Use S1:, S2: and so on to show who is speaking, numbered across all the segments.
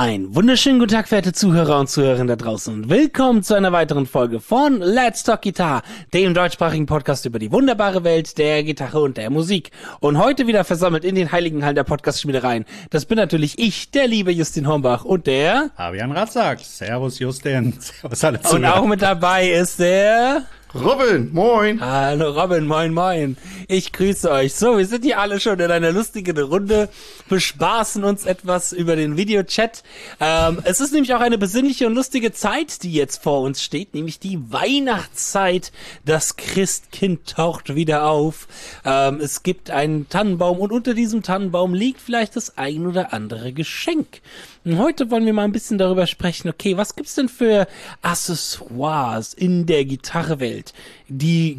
S1: Einen wunderschönen guten Tag, verehrte Zuhörer und Zuhörerinnen da draußen und willkommen zu einer weiteren Folge von Let's Talk Guitar, dem deutschsprachigen Podcast über die wunderbare Welt der Gitarre und der Musik. Und heute wieder versammelt in den heiligen Hallen der Podcast-Schmiedereien. Das bin natürlich ich, der liebe Justin Hornbach und der
S2: Fabian Ratzak. Servus Justin. Servus alle Zuhörer.
S1: Und auch mit dabei ist der
S3: Robin, moin.
S1: Hallo Robin, moin moin. Ich grüße euch. So, wir sind hier alle schon in einer lustigen Runde, bespaßen uns etwas über den Videochat. Es ist nämlich auch eine besinnliche und lustige Zeit, die jetzt vor uns steht, nämlich die Weihnachtszeit. Das Christkind taucht wieder auf. Es gibt einen Tannenbaum und unter diesem Tannenbaum liegt vielleicht das ein oder andere Geschenk. Und heute wollen wir mal ein bisschen darüber sprechen, okay, was gibt's denn für Accessoires in der Gitarrenwelt, in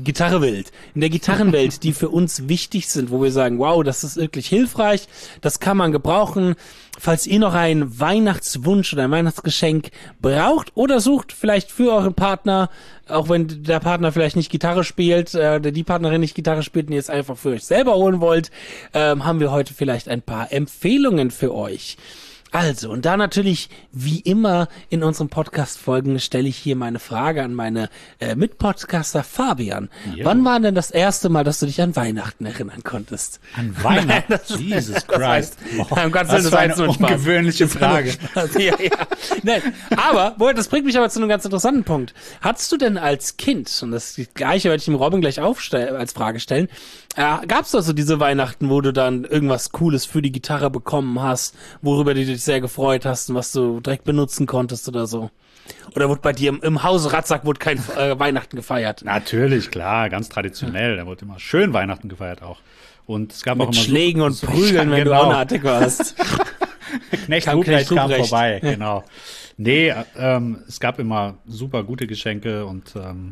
S1: der Gitarrenwelt, die für uns wichtig sind, wo wir sagen, wow, das ist wirklich hilfreich, das kann man gebrauchen. Falls ihr noch einen Weihnachtswunsch oder ein Weihnachtsgeschenk braucht oder sucht, vielleicht für euren Partner, auch wenn der Partner vielleicht nicht Gitarre spielt, oder die Partnerin nicht Gitarre spielt und ihr es einfach für euch selber holen wollt, haben wir heute vielleicht ein paar Empfehlungen für euch. Also, und da natürlich, wie immer in unseren Podcast-Folgen, stelle ich hier meine Frage an meine Mitpodcaster Fabian. Jo. Wann war denn das erste Mal, dass du dich an Weihnachten erinnern konntest?
S2: An Weihnachten? Nein, Jesus Christ.
S1: Das war eine
S2: ungewöhnliche Frage.
S1: Ja. Nein, aber, das bringt mich aber zu einem ganz interessanten Punkt. Hattest du denn als Kind, und das Gleiche werde ich dem Robin gleich als Frage stellen, gab es also diese Weihnachten, wo du dann irgendwas Cooles für die Gitarre bekommen hast, worüber du dich sehr gefreut hast und was du direkt benutzen konntest oder so? Oder wurde bei dir im Hause Ratzak kein Weihnachten gefeiert?
S2: Natürlich, klar, ganz traditionell. Da wurde immer schön Weihnachten gefeiert auch. Und es gab
S1: mit
S2: auch immer
S1: Schlägen und Prügeln, wenn du unartig warst.
S2: Knecht Ruprecht kam vorbei, genau. Nee, es gab immer super gute Geschenke und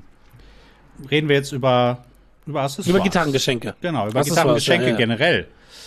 S2: reden wir jetzt über Accessoires.
S1: Über Gitarrengeschenke.
S2: Genau, über Gitarrengeschenke generell.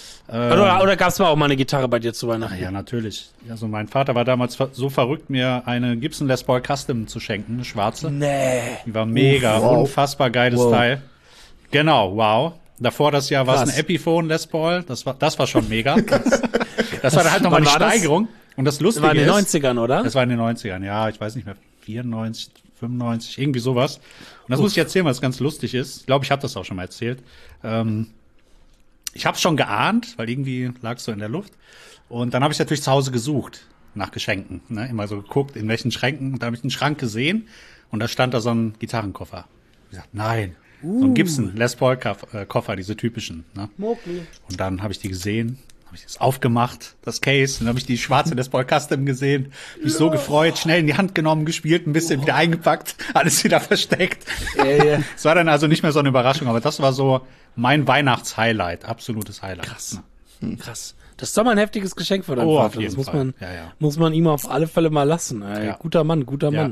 S1: Oder gab es mal auch mal eine Gitarre bei dir zu Weihnachten?
S2: Ja, natürlich. Also mein Vater war damals so verrückt, mir eine Gibson Les Paul Custom zu schenken, eine schwarze.
S1: Nee.
S2: Die war mega, unfassbar geiles Teil. Genau, wow. Davor das Jahr war es ein Epiphone Les Paul. Das war schon mega. Das war dann halt nochmal eine Steigerung. Und das Lustige ist...
S1: Das war in den 90ern, oder?
S2: Das war in den 90ern, ja. Ich weiß nicht mehr, 94, 95, irgendwie sowas. Und das muss ich erzählen, was ganz lustig ist. Ich glaube, ich habe das auch schon mal erzählt. Ich habe es schon geahnt, weil irgendwie lag es so in der Luft. Und dann habe ich natürlich zu Hause gesucht nach Geschenken. Ne? Immer so geguckt, in welchen Schränken. Und da habe ich einen Schrank gesehen und da stand da so ein Gitarrenkoffer. Ich gesagt, nein, so ein Gibson Les Paul Koffer, diese typischen. Ne? Und dann habe ich die gesehen. Habe ich das aufgemacht, das Case, dann habe ich die schwarze Les Paul Custom gesehen, mich so gefreut, schnell in die Hand genommen, gespielt, ein bisschen wieder eingepackt, alles wieder versteckt. Es war dann also nicht mehr so eine Überraschung, aber das war so mein Weihnachtshighlight, absolutes Highlight.
S1: Krass. Das ist doch mal ein heftiges Geschenk für deinen Vater. Das muss man ihm auf alle Fälle mal lassen. Ja. Guter Mann.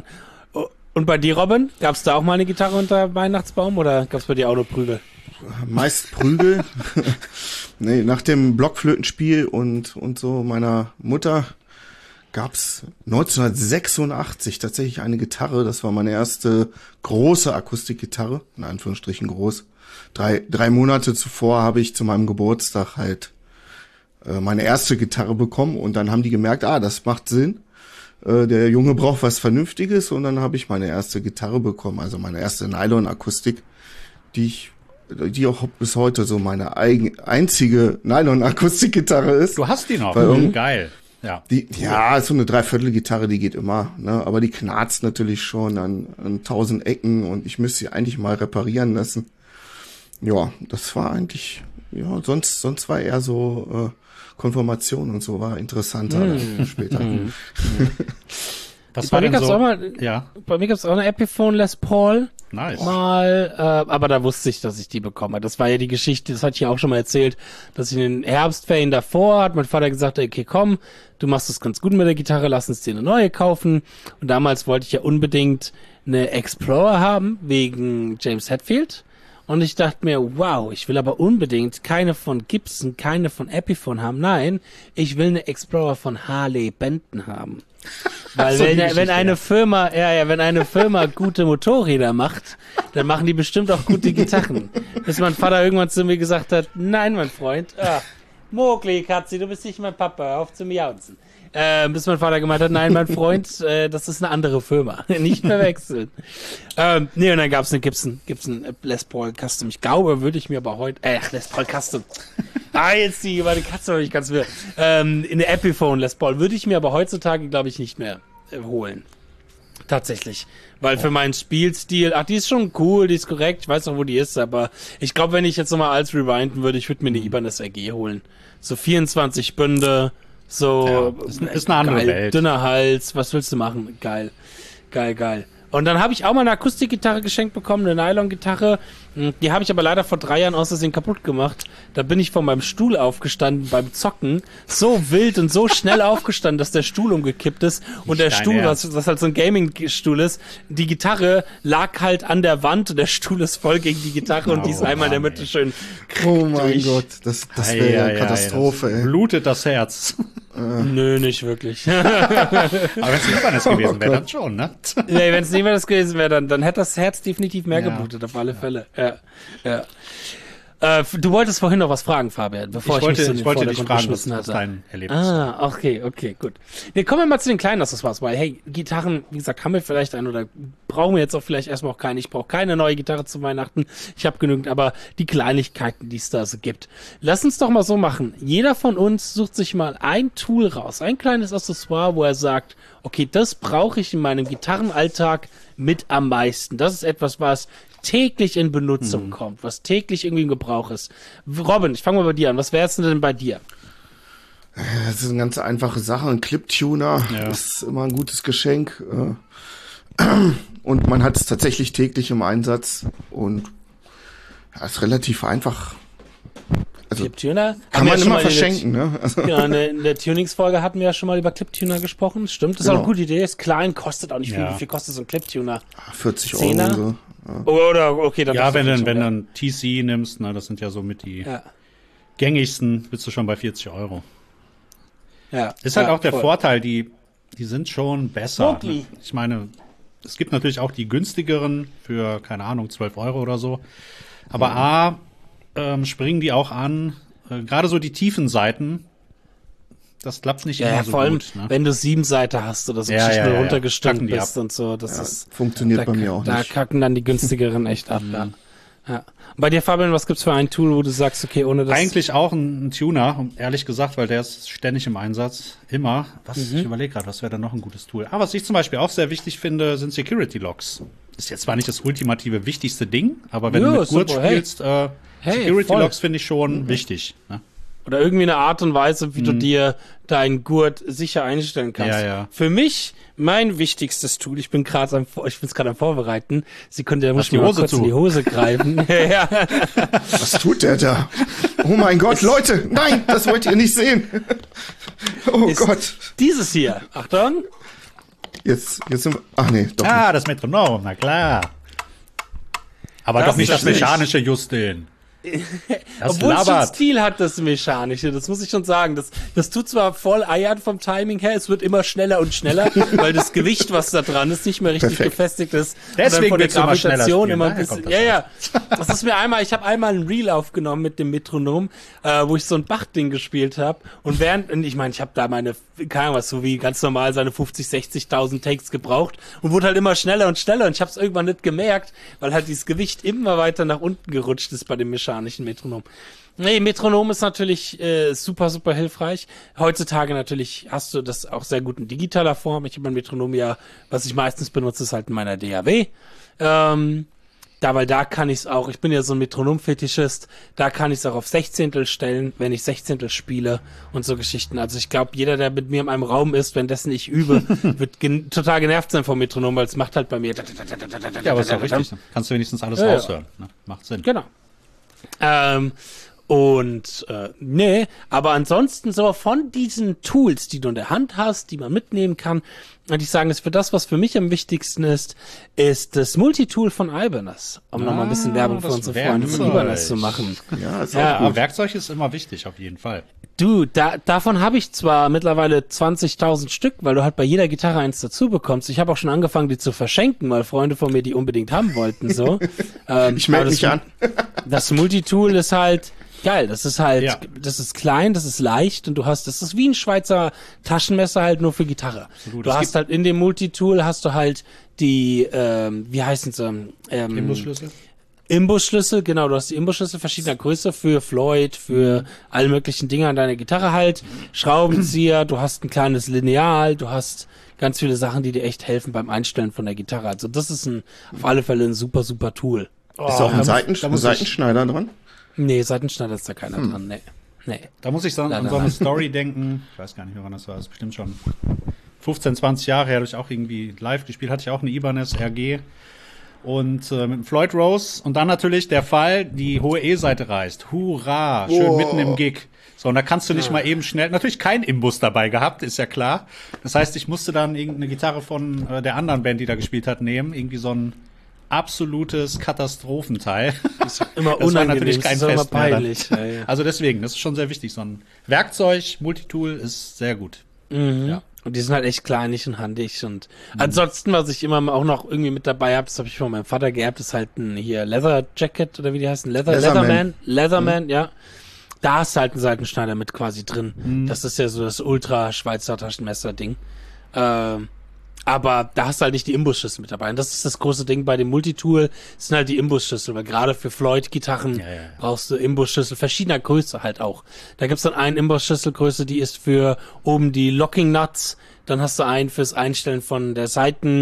S1: Und bei dir, Robin, gab's da auch mal eine Gitarre unter Weihnachtsbaum oder gab's bei dir auch nur Prügel?
S3: Meist Prügel. Nee, nach dem Blockflötenspiel und so meiner Mutter gab's 1986 tatsächlich eine Gitarre. Das war meine erste große Akustikgitarre, in Anführungsstrichen groß. Drei Monate zuvor habe ich zu meinem Geburtstag halt meine erste Gitarre bekommen und dann haben die gemerkt, das macht Sinn. Der Junge braucht was Vernünftiges und dann habe ich meine erste Gitarre bekommen, also meine erste Nylon-Akustik, die auch bis heute so meine einzige Nylon-Akustikgitarre ist.
S2: Du hast die noch? Geil. Ja.
S3: Ist so eine Dreiviertel-Gitarre, die geht immer, ne? Aber die knarzt natürlich schon an 1000 Ecken und ich müsste sie eigentlich mal reparieren lassen. Ja, das war eigentlich, sonst war eher so Konfirmation und so war interessanter später.
S2: Was war denn so?
S1: Bei mir gab's auch eine Epiphone Les Paul.
S2: Nice.
S1: Aber da wusste ich, dass ich die bekomme. Das war ja die Geschichte, das hatte ich ja auch schon mal erzählt, dass in den Herbstferien davor hat mein Vater gesagt, okay, komm, du machst es ganz gut mit der Gitarre, lass uns dir eine neue kaufen. Und damals wollte ich ja unbedingt eine Explorer haben, wegen James Hetfield. Und ich dachte mir, wow, ich will aber unbedingt keine von Gibson, keine von Epiphone haben. Nein, ich will eine Explorer von Harley Benton haben. Weil so wenn eine Firma gute Motorräder macht, dann machen die bestimmt auch gute Gitarren. Bis mein Vater irgendwann zu mir gesagt hat, nein, mein Freund, Mogli, Katzi, du bist nicht mein Papa, hör auf zu miauzen. bis mein Vater gemeint hat, nein, mein Freund, das ist eine andere Firma. Nicht verwechseln. Nee, und dann gab's eine Gibson Les Paul Custom. Ich glaube, würde ich mir aber heute, Les Paul Custom. Jetzt meine Katze habe ich ganz wieder. In der Epiphone Les Paul würde ich mir aber heutzutage, glaube ich, nicht mehr holen. Tatsächlich. Weil für meinen Spielstil, die ist schon cool, die ist korrekt, ich weiß noch, wo die ist, aber ich glaube, wenn ich jetzt nochmal alles rewinden würde, ich würde mir eine Ibanez RG holen. So 24 Bünde, so
S2: ist eine andere Welt.
S1: Dünner Hals, was willst du machen? Geil. Und dann habe ich auch mal eine Akustikgitarre geschenkt bekommen, eine Nylon-Gitarre. Die habe ich aber leider vor 3 Jahren aus Versehen kaputt gemacht. Da bin ich von meinem Stuhl aufgestanden beim Zocken. So wild und so schnell aufgestanden, dass der Stuhl umgekippt ist. Und der Stuhl, was halt so ein Gaming-Stuhl ist, die Gitarre lag halt an der Wand und der Stuhl ist voll gegen die Gitarre und die ist einmal in der Mitte schön.
S3: Oh mein Gott, das wäre ja eine Katastrophe, ey.
S2: Blutet das Herz.
S1: Nö, nicht wirklich.
S2: Aber wenn es Ibanez gewesen wäre, dann schon, ne?
S1: Nee, wenn es nicht mehr das gewesen wäre, dann hätte das Herz definitiv mehr geblutet, auf alle Fälle. Ja. Du wolltest vorhin noch was fragen, Fabian, bevor ich mich zu den Vordergrund geschmissen hatte.
S2: Dein Erlebnis.
S1: Okay, gut. Wir kommen mal zu den kleinen Accessoires, weil, hey, Gitarren, wie gesagt, haben wir vielleicht einen oder brauchen wir jetzt auch vielleicht erstmal auch keine. Ich brauche keine neue Gitarre zu Weihnachten. Ich habe genügend, aber die Kleinigkeiten, die es da so gibt. Lass uns doch mal so machen. Jeder von uns sucht sich mal ein Tool raus, ein kleines Accessoire, wo er sagt, okay, das brauche ich in meinem Gitarrenalltag mit am meisten. Das ist etwas, was täglich in Benutzung kommt, was täglich irgendwie im Gebrauch ist. Robin, ich fange mal bei dir an. Was wär's denn bei dir?
S3: Das ist eine ganz einfache Sache. Ein Clip-Tuner ist immer ein gutes Geschenk. Und man hat es tatsächlich täglich im Einsatz. Und ist relativ einfach. Also,
S1: Clip-Tuner?
S3: Kann man immer verschenken, ne? Also.
S1: Genau, in der Tunings-Folge hatten wir ja schon mal über Clip-Tuner gesprochen. Stimmt, das ist auch eine gute Idee. Ist klein, kostet auch nicht viel. Wie viel kostet so ein Clip-Tuner?
S3: 40
S1: €.
S3: Oder so.
S1: Oder, okay, dann.
S2: Ja, wenn du einen TC nimmst, ne, das sind ja so mit die gängigsten, bist du schon bei 40 €.
S1: Ja.
S2: Ist halt auch der Vorteil, die sind schon besser. Ne? Ich meine, es gibt natürlich auch die günstigeren für, keine Ahnung, 12 € oder so. Aber springen die auch an, gerade so die tiefen Seiten, das klappt nicht immer so
S1: vor allem,
S2: gut. Ne?
S1: wenn du 7 Seiten hast oder so schnell runtergestimmt bist und so, das ist
S3: funktioniert bei mir auch nicht.
S1: Da kacken dann die günstigeren echt ab. Ja. Und bei dir, Fabian, was gibt's für ein Tool, wo du sagst, okay, ohne das...
S2: Eigentlich auch ein Tuner, ehrlich gesagt, weil der ist ständig im Einsatz, immer. Ich überlege gerade, was wäre da noch ein gutes Tool? Was ich zum Beispiel auch sehr wichtig finde, sind Security Locks. Ist jetzt zwar nicht das ultimative, wichtigste Ding, aber wenn du mit Gurt spielst, Security Locks finde ich schon wichtig. Ne?
S1: Oder irgendwie eine Art und Weise, wie du dir deinen Gurt sicher einstellen kannst.
S2: Ja.
S1: Für mich, mein wichtigstes Tool, ich bin gerade am Vorbereiten. Da muss ich mir mal kurz in die Hose greifen. Ja.
S3: Was tut der da? Oh mein Gott, Leute, nein, das wollt ihr nicht sehen. Oh Gott.
S1: Dieses hier, Achtung.
S3: Jetzt sind wir, ach nee, doch nicht.
S2: Das Metronom, na klar. Aber
S1: Das
S2: doch nicht
S1: ist
S2: das mechanische, Justin. Das
S1: Obwohl es schon
S2: labert.
S1: Stil hat, das Mechanische, das muss ich schon sagen. Das tut zwar voll eiern vom Timing her, es wird immer schneller und schneller, weil das Gewicht, was da dran ist, nicht mehr richtig befestigt ist.
S2: Deswegen
S1: und dann von der
S2: willst du immer schneller
S1: Gravitation
S2: spielen,
S1: immer ein
S2: daher
S1: bisschen.
S2: kommt das
S1: Das ist mir ich habe einmal ein Reel aufgenommen mit dem Metronom, wo ich so ein Bach-Ding gespielt habe. Und ich habe da meine, keine Ahnung was, so wie ganz normal seine 50, 60.000 Takes gebraucht und wurde halt immer schneller und schneller. Und ich habe es irgendwann nicht gemerkt, weil halt dieses Gewicht immer weiter nach unten gerutscht ist bei dem mechanischen Metronom. Nee, Metronom ist natürlich super, super hilfreich. Heutzutage natürlich hast du das auch sehr gut in digitaler Form. Ich habe mein Metronom was ich meistens benutze, ist halt in meiner DAW. Weil da kann ich es auch, ich bin ja so ein Metronom-Fetischist, da kann ich es auch auf Sechzehntel stellen, wenn ich Sechzehntel spiele und so Geschichten. Also ich glaube, jeder, der mit mir in einem Raum ist, währenddessen ich übe, wird total genervt sein vom Metronom, weil es macht halt bei mir.
S2: Ja, aber ist auch richtig. Kannst du wenigstens alles raushören. Ne? Macht Sinn.
S1: Genau. Aber ansonsten so von diesen Tools, die du in der Hand hast, die man mitnehmen kann, würde ich sagen, ist für das, was für mich am wichtigsten ist das Multitool von Ibanez, um nochmal ein bisschen Werbung für unsere Freunde von Ibanez zu machen.
S3: Ja, ist auch gut.
S2: Aber Werkzeug ist immer wichtig, auf jeden Fall.
S1: Du, davon habe ich zwar mittlerweile 20.000 Stück, weil du halt bei jeder Gitarre eins dazu bekommst. Ich habe auch schon angefangen, die zu verschenken, weil Freunde von mir die unbedingt haben wollten. So.
S3: Ich melde mich an.
S1: Das Multitool ist halt, geil. Das ist halt,
S2: Ja.
S1: das ist klein, das ist leicht und das ist wie ein Schweizer Taschenmesser halt nur für Gitarre.
S2: Absolut.
S1: Du
S2: Es
S1: hast halt in dem Multitool hast du halt die, wie heißen sie?
S2: Imbusschlüssel?
S1: Imbusschlüssel, genau, du hast die Imbusschlüssel verschiedener Größe für Floyd, für alle möglichen Dinge an deiner Gitarre halt, Schraubenzieher, du hast ein kleines Lineal, du hast ganz viele Sachen, die dir echt helfen beim Einstellen von der Gitarre. Also das ist auf alle Fälle ein super, super Tool.
S3: Ist auch ein
S2: da muss ich-
S3: Seitenschneider dran?
S1: Nee, Seitenschneider ist da keiner dran, nee.
S2: Da muss ich an
S1: Leider
S2: so eine
S1: nein.
S2: Story denken. Ich weiß gar nicht mehr, wann das war. Das ist bestimmt schon 15, 20 Jahre her. Habe ich auch irgendwie live gespielt. Hatte ich auch eine Ibanez RG. Und mit dem Floyd Rose. Und dann natürlich der Fall, die hohe E-Seite reißt. Hurra! Schön
S3: Oh.
S2: mitten im Gig. So, und da kannst du nicht mal eben schnell, natürlich kein Imbus dabei gehabt, ist ja klar. Das heißt, ich musste dann irgendeine Gitarre von der anderen Band, die da gespielt hat, nehmen. Irgendwie so ein absolutes Katastrophenteil.
S1: Immer
S2: Das war
S1: unangenehm,
S2: natürlich
S1: das
S2: kein
S1: ist immer
S2: Fest mehr dann.
S1: peinlich. Ja, ja.
S2: Also deswegen, das ist schon sehr wichtig. So ein Werkzeug, Multitool ist sehr gut. Ja.
S1: Und die sind halt echt kleinlich und handig und ansonsten, was ich immer auch noch irgendwie mit dabei habe, das habe ich von meinem Vater geerbt, ist halt ein hier Leather Jacket oder wie die heißen, Leatherman, ja. Da ist halt ein Seitenschneider mit quasi drin. Das ist ja so das Ultra-Schweizer Taschenmesser-Ding. Aber da hast du halt nicht die Imbusschlüssel mit dabei. Und das ist das große Ding bei dem Multitool, sind halt die Imbusschlüssel, weil gerade für Floyd-Gitarren brauchst du Imbusschlüssel verschiedener Größe halt auch. Da gibt's dann einen Imbusschlüsselgröße, die ist für oben die Locking Nuts, dann hast du einen fürs Einstellen von der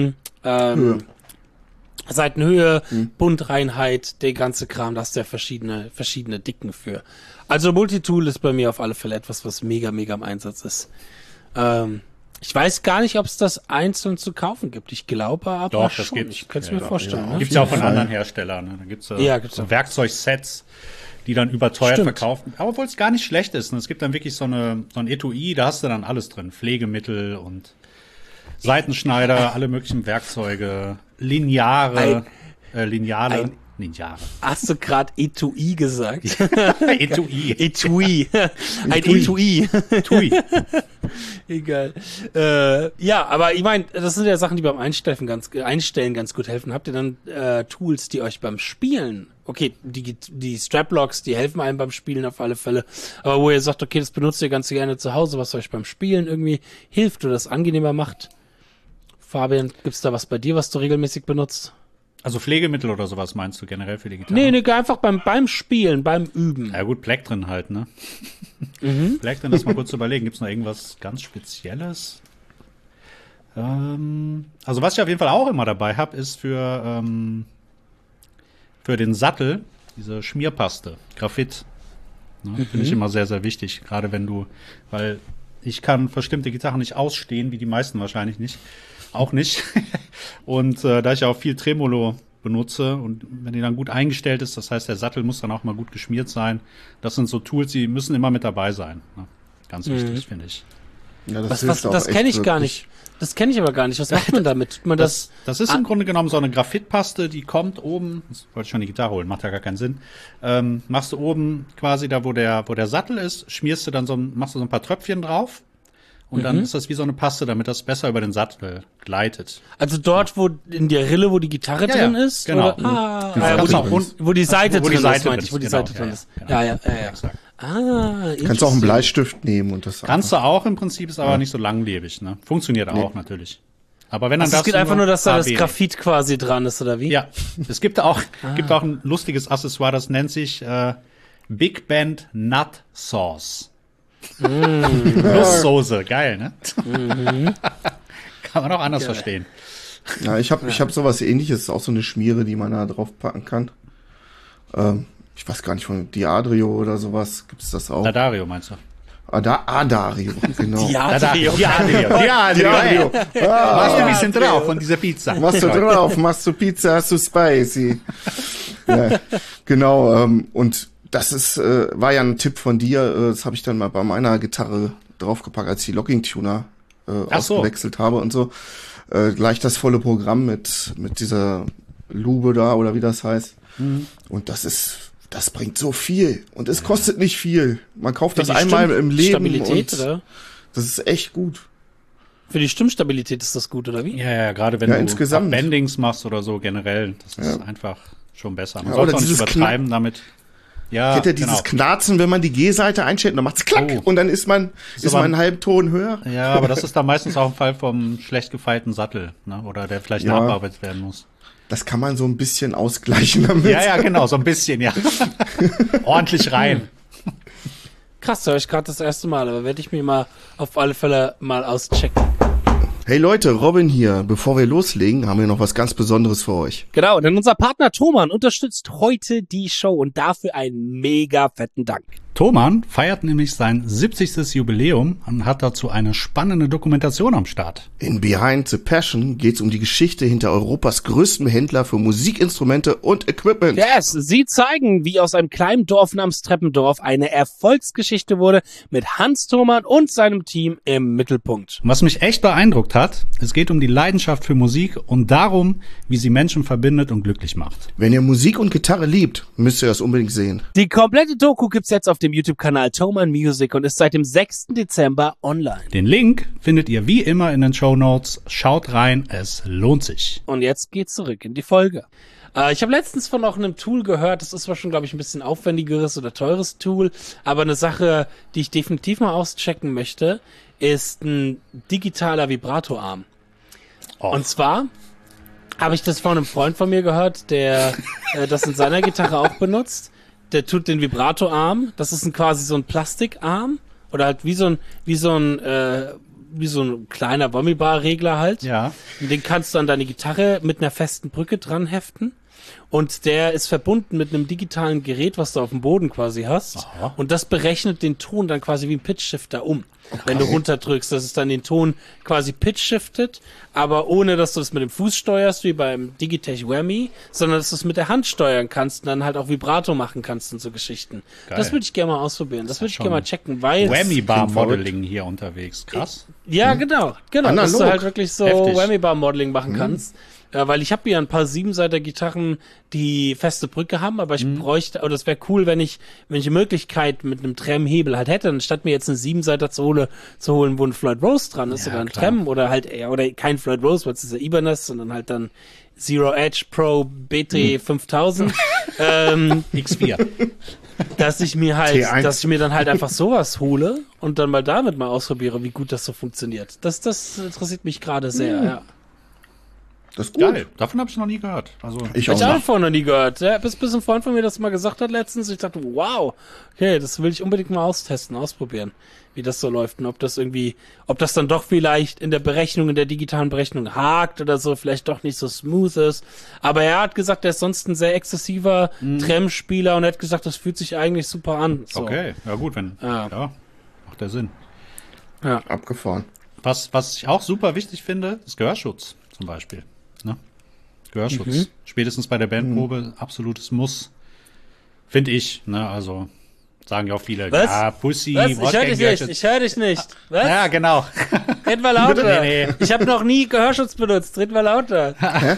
S1: Seitenhöhe, Bundreinheit, der ganze Kram, da hast du ja verschiedene Dicken für. Also Multitool ist bei mir auf alle Fälle etwas, was mega, mega im Einsatz ist. Ich weiß gar nicht, ob es das einzeln zu kaufen gibt. Ich glaube aber
S2: Doch, das
S1: schon.
S2: gibt's.
S1: Ich könnte es
S2: Ja,
S1: mir
S2: ja.
S1: vorstellen.
S3: Ja,
S1: Ne?
S2: Gibt's ja auch von
S3: Fall.
S2: anderen Herstellern. Ne? Da gibt's
S1: Ja, gibt's
S2: so
S1: auch.
S2: Werkzeugsets, die dann überteuert
S1: Stimmt.
S2: verkauft. Aber obwohl es gar nicht schlecht ist. Ne? Es gibt dann wirklich so ein Etui, da hast du dann alles drin. Pflegemittel und Seitenschneider, alle möglichen Werkzeuge, Lineare. Lineale.
S1: Hast du gerade Etui gesagt?
S2: Etui.
S1: Etui. Ein Etui.
S2: Etui.
S1: Egal. Ja, aber ich meine, das sind ja Sachen, die beim Einstellen ganz gut helfen. Habt ihr dann Tools, die euch beim Spielen, okay, die Straplocks, die helfen einem beim Spielen auf alle Fälle, aber wo ihr sagt, okay, das benutzt ihr ganz gerne zu Hause, was euch beim Spielen irgendwie hilft oder das angenehmer macht? Fabian, gibt's da was bei dir, was du regelmäßig benutzt?
S2: Also Pflegemittel oder sowas meinst du generell für die Gitarre?
S1: Nee, einfach beim Spielen, beim Üben.
S2: Ja gut, Black drin halt, ne? Black drin, lass mal kurz überlegen. Gibt's noch irgendwas ganz Spezielles? Also was ich auf jeden Fall auch immer dabei habe, ist für den Sattel diese Schmierpaste, Graphit. Ne? Finde ich immer sehr, sehr wichtig. Gerade weil ich kann bestimmte Gitarren nicht ausstehen, wie die meisten wahrscheinlich nicht. Auch nicht. Und da ich ja auch viel Tremolo benutze und wenn die dann gut eingestellt ist, das heißt, der Sattel muss dann auch mal gut geschmiert sein. Das sind so Tools, die müssen immer mit dabei sein. Ne? Ganz wichtig, finde ich.
S3: Ja,
S1: Das
S3: hilft auch
S1: kenne
S3: echt
S1: ich gar
S3: wirklich.
S1: nicht. Das kenne ich aber gar nicht. Was macht man damit? Tut man das?
S2: Das ist im Grunde genommen so eine Graphitpaste, die kommt oben, jetzt wollte ich schon die Gitarre holen, macht ja gar keinen Sinn. Machst du oben quasi da, wo der Sattel ist, machst du so ein paar Tröpfchen drauf und dann ist das wie so eine Paste, damit das besser über den Sattel gleitet.
S1: Also dort, wo in der Rille, wo die Gitarre
S2: Ja,
S1: drin
S2: ja,
S1: ist?
S2: genau.
S1: Oder?
S3: Genau.
S1: Wo,
S3: Kannst
S1: die,
S3: auch
S1: wo die Seite
S2: wo die
S1: drin
S2: Seite
S1: ist, meinte ich, wo die
S2: genau,
S1: Seite drin
S2: ja,
S1: ist.
S2: genau.
S1: Ja.
S2: Exakt.
S3: Kannst auch einen Bleistift nehmen und das
S2: Kannst du auch im Prinzip, ist aber nicht so langlebig. Ne? Funktioniert auch natürlich. Aber wenn dann
S1: Also es geht einfach nur, dass da das
S2: AB.
S1: Graphit quasi dran ist, oder wie?
S2: Ja, es gibt auch ein lustiges Accessoire, das nennt sich Big Band Nut Sauce. Nusssoße, geil, ne? Kann man auch anders verstehen.
S3: Ja, ich hab sowas Ähnliches, auch so eine Schmiere, die man da drauf packen kann. Ich weiß gar nicht, von Diadrio oder sowas gibt's das auch.
S2: Dario meinst du?
S3: Adario, genau.
S2: Diadrio. Machst du ein bisschen drauf von dieser Pizza.
S3: Machst du drauf, machst du Pizza, hast du spicy. Ja, genau, und das war ja ein Tipp von dir, das habe ich dann mal bei meiner Gitarre draufgepackt, als ich die Locking-Tuner ausgewechselt habe und so. Gleich das volle Programm mit dieser Lube da, oder wie das heißt. Und das bringt so viel. Und es kostet nicht viel. Man kauft das einmal im Leben.
S1: Stabilität,
S3: und
S1: oder?
S3: das ist echt gut.
S1: Für die Stimmstabilität ist das gut, oder wie?
S2: Ja, gerade wenn
S3: Ja,
S2: du
S3: insgesamt.
S2: Bendings machst oder so generell, das ist einfach schon besser. Man
S3: Ja,
S2: sollte
S3: oder
S2: auch nicht
S3: dieses
S2: übertreiben damit. Ja,
S3: Kennt ihr dieses Knarzen, wenn man die G-Seite einstellt und dann macht's klack und dann ist man einen halben Ton höher?
S2: Ja, aber das ist dann meistens auch ein Fall vom schlecht gefeilten Sattel, ne? Oder der vielleicht nachbearbeitet werden muss.
S3: Das kann man so ein bisschen ausgleichen damit.
S2: Ja, genau, so ein bisschen, ja. Ordentlich rein.
S1: Krass, höre ich gerade das erste Mal, aber werde ich mir mal auf alle Fälle mal auschecken.
S3: Hey Leute, Robin hier. Bevor wir loslegen, haben wir noch was ganz Besonderes für euch.
S1: Genau, denn unser Partner Thomann unterstützt heute die Show und dafür einen mega fetten Dank.
S2: Thomann feiert nämlich sein 70. Jubiläum und hat dazu eine spannende Dokumentation am Start.
S3: In Behind the Passion geht's um die Geschichte hinter Europas größtem Händler für Musikinstrumente und Equipment.
S1: Yes, sie zeigen, wie aus einem kleinen Dorf namens Treppendorf eine Erfolgsgeschichte wurde, mit Hans Thomann und seinem Team im Mittelpunkt.
S2: Und was mich echt beeindruckt hat, es geht um die Leidenschaft für Musik und darum, wie sie Menschen verbindet und glücklich macht.
S3: Wenn ihr Musik und Gitarre liebt, müsst ihr das unbedingt sehen.
S1: Die komplette Doku gibt's jetzt auf dem YouTube-Kanal Thomann Music und ist seit dem 6. Dezember online.
S2: Den Link findet ihr wie immer in den Shownotes. Schaut rein, es lohnt sich.
S1: Und jetzt geht's zurück in die Folge. Ich habe letztens von auch einem Tool gehört, das ist zwar schon, glaube ich, ein bisschen aufwendigeres oder teures Tool, aber eine Sache, die ich definitiv mal auschecken möchte, ist ein digitaler Vibrato-Arm.
S2: Oh.
S1: Und zwar habe ich das von einem Freund von mir gehört, der das in seiner Gitarre auch benutzt. Der tut den Vibrato-Arm, das ist quasi so ein Plastikarm oder halt wie so ein kleiner Wommi-Bar-Regler halt.
S2: Ja.
S1: Und den kannst du an deine Gitarre mit einer festen Brücke dran heften. Und der ist verbunden mit einem digitalen Gerät, was du auf dem Boden quasi hast.
S2: Aha.
S1: Und das berechnet den Ton dann quasi wie ein Pitch-Shifter um. Wenn du runterdrückst, dass es dann den Ton quasi pitch-shiftet, aber ohne, dass du das mit dem Fuß steuerst, wie beim Digitech Whammy, sondern dass du es mit der Hand steuern kannst und dann halt auch Vibrato machen kannst und so Geschichten.
S2: Geil.
S1: Das würde ich gerne mal ausprobieren. Das würde ich gerne mal checken, weil...
S2: Whammy-Bar-Modeling hier unterwegs. Krass.
S1: Ja, genau. Dass
S3: Analog.
S1: du halt wirklich so
S2: Heftig.
S1: Whammy-Bar-Modeling machen kannst. Weil ich habe hier ein paar 7-Seiter-Gitarren, die feste Brücke haben, aber ich bräuchte, oder es wäre cool, wenn ich die Möglichkeit mit einem Trem-Hebel halt hätte, anstatt mir jetzt einen 7-Seiter zu holen, wo ein Floyd Rose dran ist,
S2: Ja,
S1: oder ein
S2: klar.
S1: Trem, oder halt, oder kein Floyd Rose, weil es ist ja Ibanez, sondern halt dann Zero Edge Pro BT 5000,
S2: X4.
S1: dass ich mir
S3: T1.
S1: dass ich mir dann halt einfach sowas hole und dann mal damit mal ausprobiere, wie gut das so funktioniert. Das interessiert mich gerade sehr, ja.
S3: Das ist gut.
S2: Geil. Davon habe ich noch nie gehört. Also,
S3: Ich
S1: Hab
S3: auch
S1: ich auch
S3: nicht.
S1: vorher noch nie gehört. Ja, bis ein Freund von mir das mal gesagt hat letztens. Ich dachte, wow, okay, das will ich unbedingt mal ausprobieren, wie das so läuft und ob das dann doch vielleicht in der digitalen Berechnung hakt oder so, vielleicht doch nicht so smooth ist. Aber er hat gesagt, er ist sonst ein sehr exzessiver Trem-Spieler und er hat gesagt, das fühlt sich eigentlich super an. So.
S2: okay, ja gut,
S1: Ja.
S2: ja, macht der Sinn.
S3: Abgefahren.
S2: Was ich auch super wichtig finde, ist Gehörschutz zum Beispiel. Ne? Gehörschutz. Spätestens bei der Bandprobe absolutes Muss. Finde ich. Ne? Also sagen ja auch viele,
S1: Was?
S2: ja, Pussy,
S1: Was? Ich
S2: brauchst
S1: höre
S2: keinen
S1: dich nicht.
S2: Gehörschutz.
S1: Ich höre dich nicht. Was?
S2: Ja, genau.
S1: Red mal lauter.
S2: Nee.
S1: Ich habe noch nie Gehörschutz benutzt. Red mal lauter.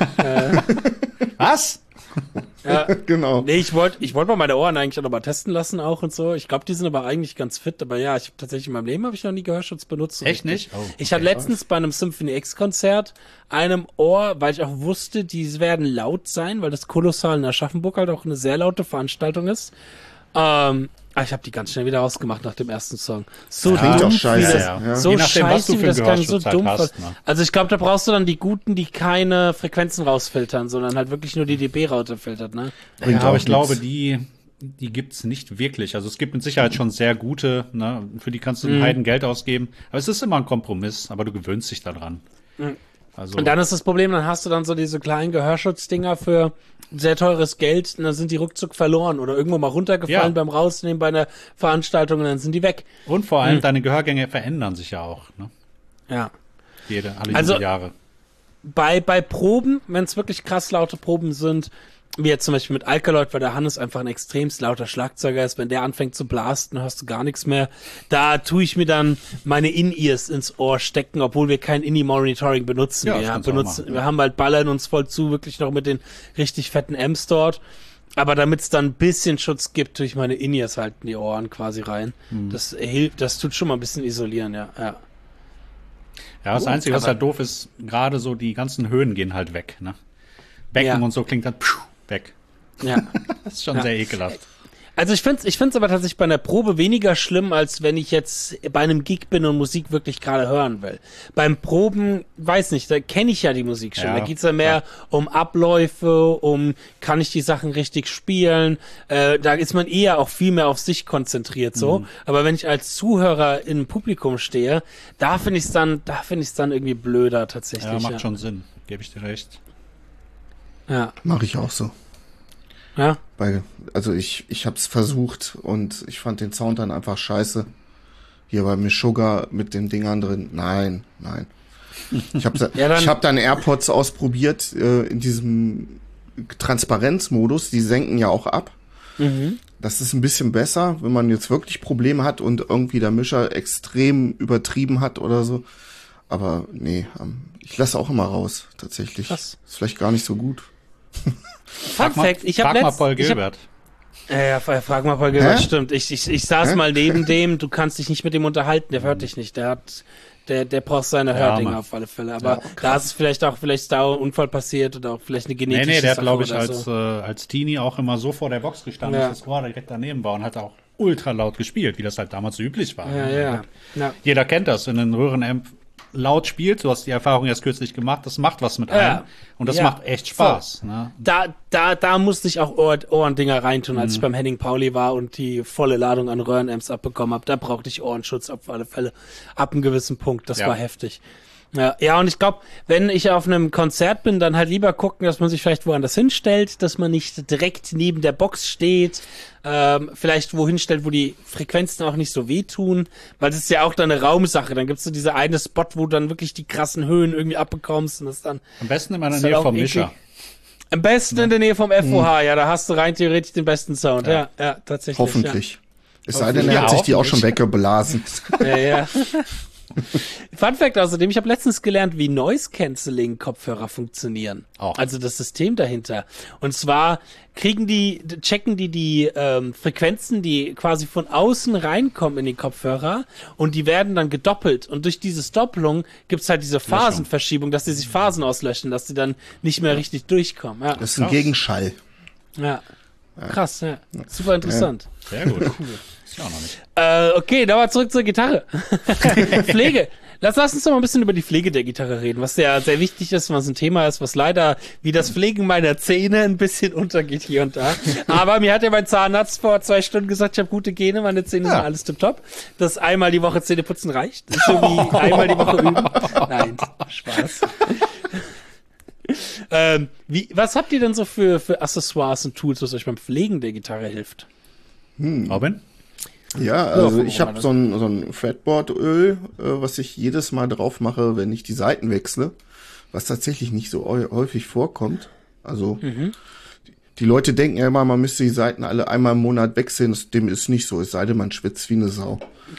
S2: Was?
S1: Ja.
S3: Genau.
S1: Nee, ich wollte mal meine Ohren eigentlich auch noch mal testen lassen auch und so. Ich glaube, die sind aber eigentlich ganz fit. Aber ja, ich habe tatsächlich in meinem Leben habe ich noch nie Gehörschutz benutzt. So
S2: Echt
S1: richtig.
S2: nicht? Oh,
S1: Ich hatte letztens bei einem Symphony X Konzert einem Ohr, weil ich auch wusste, die werden laut sein, weil das Kolossal in Aschaffenburg halt auch eine sehr laute Veranstaltung ist. Ich habe die ganz schnell wieder ausgemacht nach dem ersten Song. So
S3: Klingt
S1: dumm,
S3: doch scheiße.
S1: wie das,
S3: Ja.
S1: so
S2: Je nachdem, was
S1: scheiße,
S2: du
S1: wie
S2: für
S1: das
S2: einen
S1: klang, so
S2: Gehörschutz halt
S1: dumm.
S2: hast, ne?
S1: Also ich glaube, da brauchst du dann die guten, die keine Frequenzen rausfiltern, sondern halt wirklich nur die dB-Raute filtert, ne?
S3: Bringt
S2: Ja, aber
S3: auch
S2: ich glaube,
S3: nichts.
S2: die gibt's nicht wirklich. Also es gibt mit Sicherheit schon sehr gute, ne? Für die kannst du ein Heiden Geld ausgeben. Aber es ist immer ein Kompromiss, aber du gewöhnst dich daran. Also,
S1: Und dann ist das Problem, dann hast du dann so diese kleinen Gehörschutzdinger für sehr teures Geld und dann sind die ruckzuck verloren oder irgendwo mal runtergefallen
S2: Ja.
S1: beim Rausnehmen bei einer Veranstaltung und dann sind die weg.
S2: und vor allem deine Gehörgänge verändern sich ja auch, ne?
S1: Ja.
S2: Alle
S1: Also-
S2: Jahre.
S1: Bei Proben, wenn es wirklich krass laute Proben sind, wie jetzt zum Beispiel mit Alkaloid, weil der Hannes einfach ein extremst lauter Schlagzeuger ist, wenn der anfängt zu blasten, hörst du gar nichts mehr. Da tue ich mir dann meine In-Ears ins Ohr stecken, obwohl wir kein In-Ear-Monitoring benutzen.
S2: Ja, das kannst du auch machen, ja.
S1: Wir haben halt ballern uns voll zu, wirklich noch mit den richtig fetten Amps dort. Aber damit es dann ein bisschen Schutz gibt, tue ich meine In-Ears halt in die Ohren quasi rein. Das hilft, das tut schon mal ein bisschen isolieren, ja.
S2: Ja, das Einzige, was
S1: aber-
S2: halt doof ist, gerade so die ganzen Höhen gehen halt weg, ne? Becken
S1: Ja.
S2: und so klingt dann weg.
S1: Ja.
S2: Das ist schon
S1: Ja.
S2: sehr ekelhaft.
S1: Also ich find's aber tatsächlich bei einer Probe weniger schlimm, als wenn ich jetzt bei einem Gig bin und Musik wirklich gerade hören will. Beim Proben, weiß nicht, da kenne ich ja die Musik schon.
S2: Ja,
S1: Da geht's ja mehr um Abläufe, kann ich die Sachen richtig spielen. Da ist man eher auch viel mehr auf sich konzentriert so. Aber wenn ich als Zuhörer im Publikum stehe, da finde ich's dann irgendwie blöder tatsächlich.
S2: Ja, macht schon Sinn. Gebe ich dir recht.
S1: Ja.
S3: Mache ich auch so.
S1: Ja.
S3: Also ich hab's versucht und ich fand den Sound dann einfach scheiße. Hier bei Meshuggah mit den Dingern drin. Nein. Ich hab dann AirPods ausprobiert in diesem Transparenzmodus. Die senken ja auch ab. Das ist ein bisschen besser, wenn man jetzt wirklich Probleme hat und irgendwie der Mischer extrem übertrieben hat oder so. Aber nee, ich lasse auch immer raus, tatsächlich.
S1: Krass.
S3: Ist vielleicht gar nicht so gut.
S1: Fun Fact,
S2: Frag mal Paul Gilbert.
S1: Ja, frag mal Paul Gilbert, stimmt. Ich saß mal neben dem, du kannst dich nicht mit dem unterhalten, der hört dich nicht. Der braucht seine Hördinger auf alle Fälle. Aber da ist vielleicht da ein Unfall passiert oder auch vielleicht eine genetische
S2: Nee, der hat,
S1: Sache
S2: glaube ich,
S1: oder
S2: als Teenie auch immer so vor der Box gestanden, dass das Ohr direkt daneben war und hat auch ultra laut gespielt, wie das halt damals so üblich war.
S1: Ja.
S2: Jeder kennt das, wenn ein Röhrenamp laut spielt, du hast die Erfahrung erst kürzlich gemacht, das macht was mit einem und das macht echt Spaß. Ne?
S1: Da musste ich auch Ohrendinger reintun, als ich beim Henning Pauli war und die volle Ladung an Röhrenamps abbekommen habe. Da brauchte ich Ohrenschutz auf alle Fälle. Ab einem gewissen Punkt. Das war heftig. Ja, und ich glaube, wenn ich auf einem Konzert bin, dann halt lieber gucken, dass man sich vielleicht woanders hinstellt, dass man nicht direkt neben der Box steht, vielleicht wohin stellt, wo die Frequenzen auch nicht so wehtun, weil das ist ja auch dann eine Raumsache. Dann gibt's so diese eine Spot, wo du dann wirklich die krassen Höhen irgendwie abbekommst und das dann...
S2: Am besten in der Nähe vom Mischer.
S1: Am besten in der Nähe vom FOH, ja, da hast du rein theoretisch den besten Sound. Ja, tatsächlich.
S3: Hoffentlich.
S1: Ja.
S3: Es sei denn, er hat sich die auch schon weggeblasen.
S1: Ja. Fun Fact außerdem, ich habe letztens gelernt, wie Noise-Canceling-Kopfhörer funktionieren.
S2: Auch.
S1: Also das System dahinter. Und zwar checken die Frequenzen, die quasi von außen reinkommen in den Kopfhörer und die werden dann gedoppelt. Und durch diese Doppelung gibt's halt diese Phasenverschiebung, dass die sich Phasen auslöschen, dass die dann nicht mehr richtig durchkommen. Ja.
S3: Das ist ein Gegenschall.
S1: Ja. Krass, ja. Super interessant.
S2: Sehr gut. Cool. Ja, auch noch nicht.
S1: Okay, nochmal zurück zur Gitarre. Pflege. Lass uns doch mal ein bisschen über die Pflege der Gitarre reden, was ja sehr wichtig ist, was ein Thema ist, was leider wie das Pflegen meiner Zähne ein bisschen untergeht hier und da. Aber mir hat ja mein Zahnarzt vor 2 Stunden gesagt, ich habe gute Gene, meine Zähne sind alles tipptopp. Dass einmal die Woche Zähne putzen reicht. Das ist so wie einmal die Woche üben. Nein, Spaß. Was habt ihr denn so für Accessoires und Tools, was euch beim Pflegen der Gitarre hilft?
S2: Robin?
S3: Ja, also ich habe so ein Fretboard-Öl, was ich jedes Mal drauf mache, wenn ich die Saiten wechsle, was tatsächlich nicht so häufig vorkommt. Also die Leute denken ja immer, man müsste die Saiten alle einmal im Monat wechseln. Dem ist nicht so, es sei denn, man schwitzt wie eine Sau.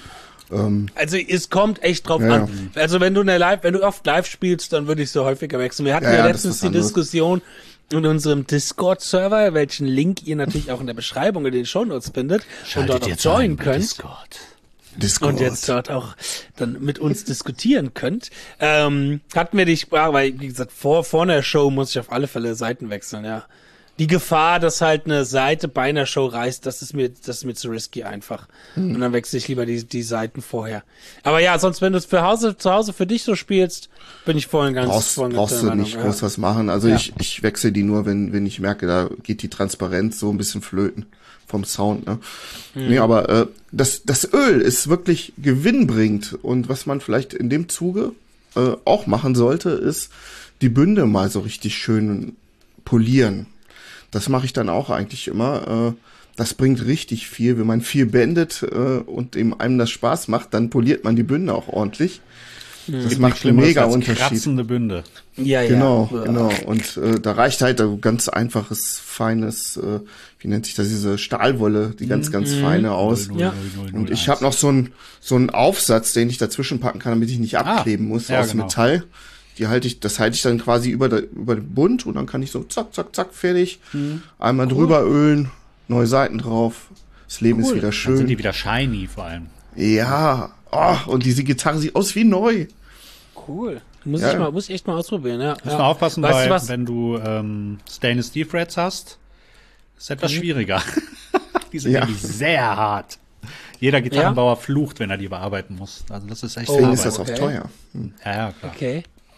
S1: Also es kommt echt drauf an. Also wenn du oft live spielst, dann würde ich so häufiger wechseln. Wir hatten ja letztens die Diskussion in unserem Discord-Server, welchen Link ihr natürlich auch in der Beschreibung in den Shownotes findet und dort auch joinen könnt. Discord. Und jetzt dort auch dann mit uns diskutieren könnt. Hatten wir die Sprache, weil, wie gesagt, vor einer Show muss ich auf alle Fälle Seiten wechseln, ja. Die Gefahr, dass halt eine Seite bei einer Show reißt, das ist mir zu risky einfach. Und dann wechsle ich lieber die Seiten vorher. Aber ja, sonst, wenn du es zu Hause für dich so spielst, bin ich vorhin
S3: brauchst du nicht groß was machen. Also ich wechsle die nur, wenn ich merke, da geht die Transparenz so ein bisschen flöten vom Sound, ne? Nee, aber das Öl ist wirklich gewinnbringend. Und was man vielleicht in dem Zuge auch machen sollte, ist die Bünde mal so richtig schön polieren. Das mache ich dann auch eigentlich immer. Das bringt richtig viel. Wenn man viel bändet und einem das Spaß macht, dann poliert man die Bünde auch ordentlich. Das macht einen mega Unterschied.
S2: Kratzende Bünde.
S1: Ja.
S3: Genau. Und da reicht halt ein ganz einfaches, feines, wie nennt sich das, diese Stahlwolle, die ganz feine aus. Und ich habe noch so einen Aufsatz, den ich dazwischen packen kann, damit ich nicht abkleben muss, aus Metall. Das halte ich dann quasi über den Bund und dann kann ich so zack, zack, zack, fertig. Einmal drüber ölen, neue Seiten drauf. Das Leben ist wieder schön.
S2: Dann sind die wieder shiny vor allem.
S3: Ja. Und diese Gitarre sieht aus wie neu.
S1: Cool. Muss ich echt mal ausprobieren, ja.
S2: Muss man aufpassen, wenn du Stainless Steel Frets hast, ist etwas schwieriger. Die sind
S3: Ja.
S2: nämlich sehr hart. Jeder Gitarrenbauer flucht, wenn er die bearbeiten muss. Also das ist echt
S3: Deswegen
S2: Arbeit.
S3: ist das auch
S1: okay.
S3: teuer.
S2: Ja, klar.
S1: Okay.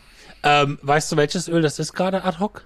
S1: Weißt du, welches Öl das ist gerade ad hoc?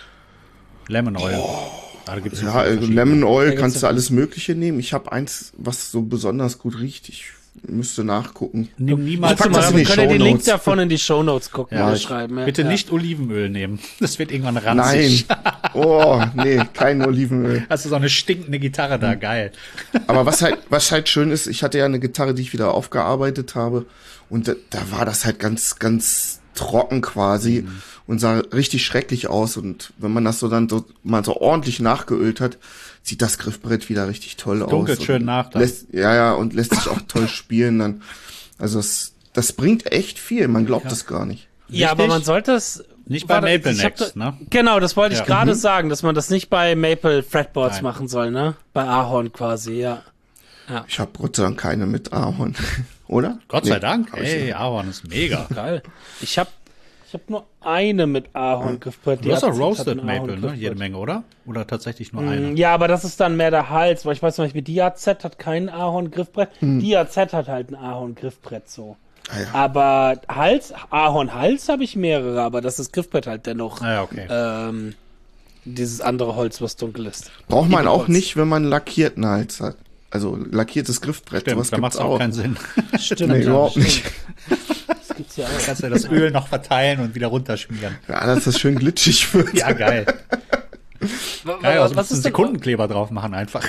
S2: Lemon Oil. Da gibt's so
S3: Ja,
S2: viele verschiedene.
S3: Lemon Oil
S1: gibt's
S3: kannst
S1: ja
S3: du alles Mögliche nehmen. Ich habe eins, was so besonders gut riecht. Ich müsste nachgucken.
S2: Nimm niemals
S3: pack das in die
S1: Wir können den Link
S3: Shownotes.
S1: davon in die Shownotes gucken
S3: Ja,
S1: oder
S3: ich-
S1: schreiben. Ja.
S2: Bitte
S1: ja.
S2: nicht Olivenöl nehmen. Das wird irgendwann
S3: Nein.
S2: ranzig.
S3: Oh, nee, kein Olivenöl.
S2: Hast du so eine stinkende Gitarre da, geil.
S3: Aber was halt schön ist, ich hatte ja eine Gitarre, die ich wieder aufgearbeitet habe. Und da war das halt ganz, ganz trocken quasi und sah richtig schrecklich aus. Und wenn man das so dann so mal so ordentlich nachgeölt hat, sieht das Griffbrett wieder richtig toll aus.
S2: Dunkelt
S3: Und
S2: schön nach dann.
S3: und lässt sich auch toll spielen dann. Also das bringt echt viel, man glaubt es gar nicht.
S1: Ja, aber man sollte es
S2: Nicht bei Maple
S1: ich hab
S2: Necks,
S1: da-
S2: ne?
S1: Genau, das wollte ich
S2: Ja.
S1: gerade sagen, dass man das nicht bei Maple Fretboards
S2: Nein.
S1: machen soll, ne? Bei Ahorn quasi, ja.
S3: Ich habe Gott sei Dank keine mit Ahorn, oder?
S2: Gott sei
S3: Nee,
S2: Dank.
S3: hab ich
S2: Hey,
S3: nicht.
S2: Ahorn ist mega.
S1: Geil. Ich hab nur eine mit Ahorn-Griffbrett.
S2: Du hast
S1: Die
S2: auch
S1: hat
S2: Roasted
S1: ein
S2: Maple, ne?
S1: Ahorn-Griffbrett.
S2: Jede Menge, oder? Oder tatsächlich nur eine?
S1: Ja, aber das ist dann mehr der Hals, weil ich weiß zum Beispiel, die AZ hat kein Ahorn-Griffbrett. Die AZ hat halt ein Ahorn-Griffbrett so.
S3: Ah, ja.
S1: Aber Ahorn-Hals habe ich mehrere, aber das ist Griffbrett halt dennoch
S2: Ah, ja, okay.
S1: dieses andere Holz, was dunkel ist.
S3: Braucht man auch
S1: Ebenholz.
S3: nicht, wenn man lackierten Hals hat. Also lackiertes Griffbrett,
S2: Stimmt,
S3: sowas
S2: da macht
S3: gibt's
S2: es auch
S3: auch.
S2: keinen Sinn.
S1: Stimmt,
S3: Nee,
S1: ja,
S3: überhaupt
S1: stimmt.
S3: nicht.
S1: Das gibt's ja auch.
S2: Kannst du das Öl noch verteilen und wieder runterschmieren.
S3: Ja, dass das schön glitschig wird.
S2: Ja, geil. Geil, also
S1: Was ist
S2: einen
S1: denn
S2: Sekundenkleber drauf machen einfach.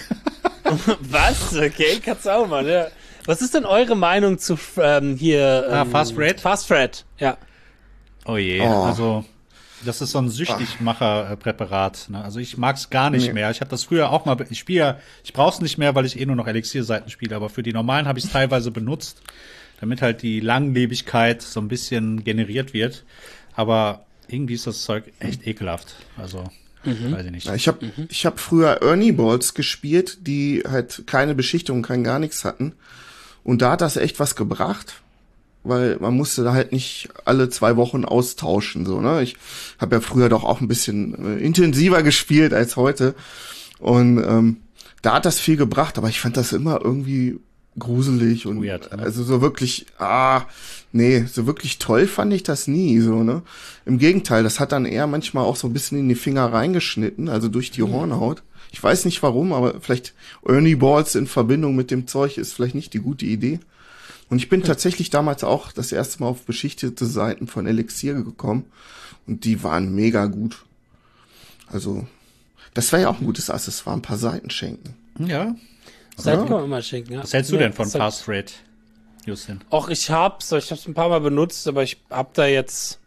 S1: Was? Okay, kannst du auch mal, ja. Was ist denn eure Meinung zu hier
S2: Fast Red?
S1: Fast Red, ja.
S2: Oh je,
S3: Oh.
S2: also das ist so ein Süchtigmacher-Präparat. Ne? Also ich mag's gar nicht
S3: Nee.
S2: mehr. Ich habe das früher auch mal, ich brauch's nicht mehr, weil ich nur noch Elixierseiten spiele, aber für die normalen habe ich es teilweise benutzt, damit halt die Langlebigkeit so ein bisschen generiert wird. Aber irgendwie ist das Zeug echt ekelhaft. Also, weiß ich nicht.
S3: Ja, ich hab früher Ernie Balls gespielt, die halt keine Beschichtung, kein gar nichts hatten. Und da hat das echt was gebracht, weil man musste da halt nicht alle 2 Wochen austauschen, so, ne? Ich habe ja früher doch auch ein bisschen intensiver gespielt als heute. Und da hat das viel gebracht, aber ich fand das immer irgendwie gruselig und
S2: Weird, ne?
S3: also so wirklich, so wirklich toll fand ich das nie, so, ne? Im Gegenteil, das hat dann eher manchmal auch so ein bisschen in die Finger reingeschnitten, also durch die Hornhaut. Ich weiß nicht warum, aber vielleicht Ernie Balls in Verbindung mit dem Zeug ist vielleicht nicht die gute Idee. Und ich bin tatsächlich damals auch das erste Mal auf beschichtete Seiten von Elixir gekommen und die waren mega gut. Also, das wäre ja auch ein gutes Accessoire, ein paar Seiten schenken.
S2: Ja.
S1: Seite kann man immer schicken, ja.
S2: Was hältst du denn von
S1: Seit-
S2: Fast Red, Justin?
S1: Och, ich hab's ein paar Mal benutzt, aber ich hab da jetzt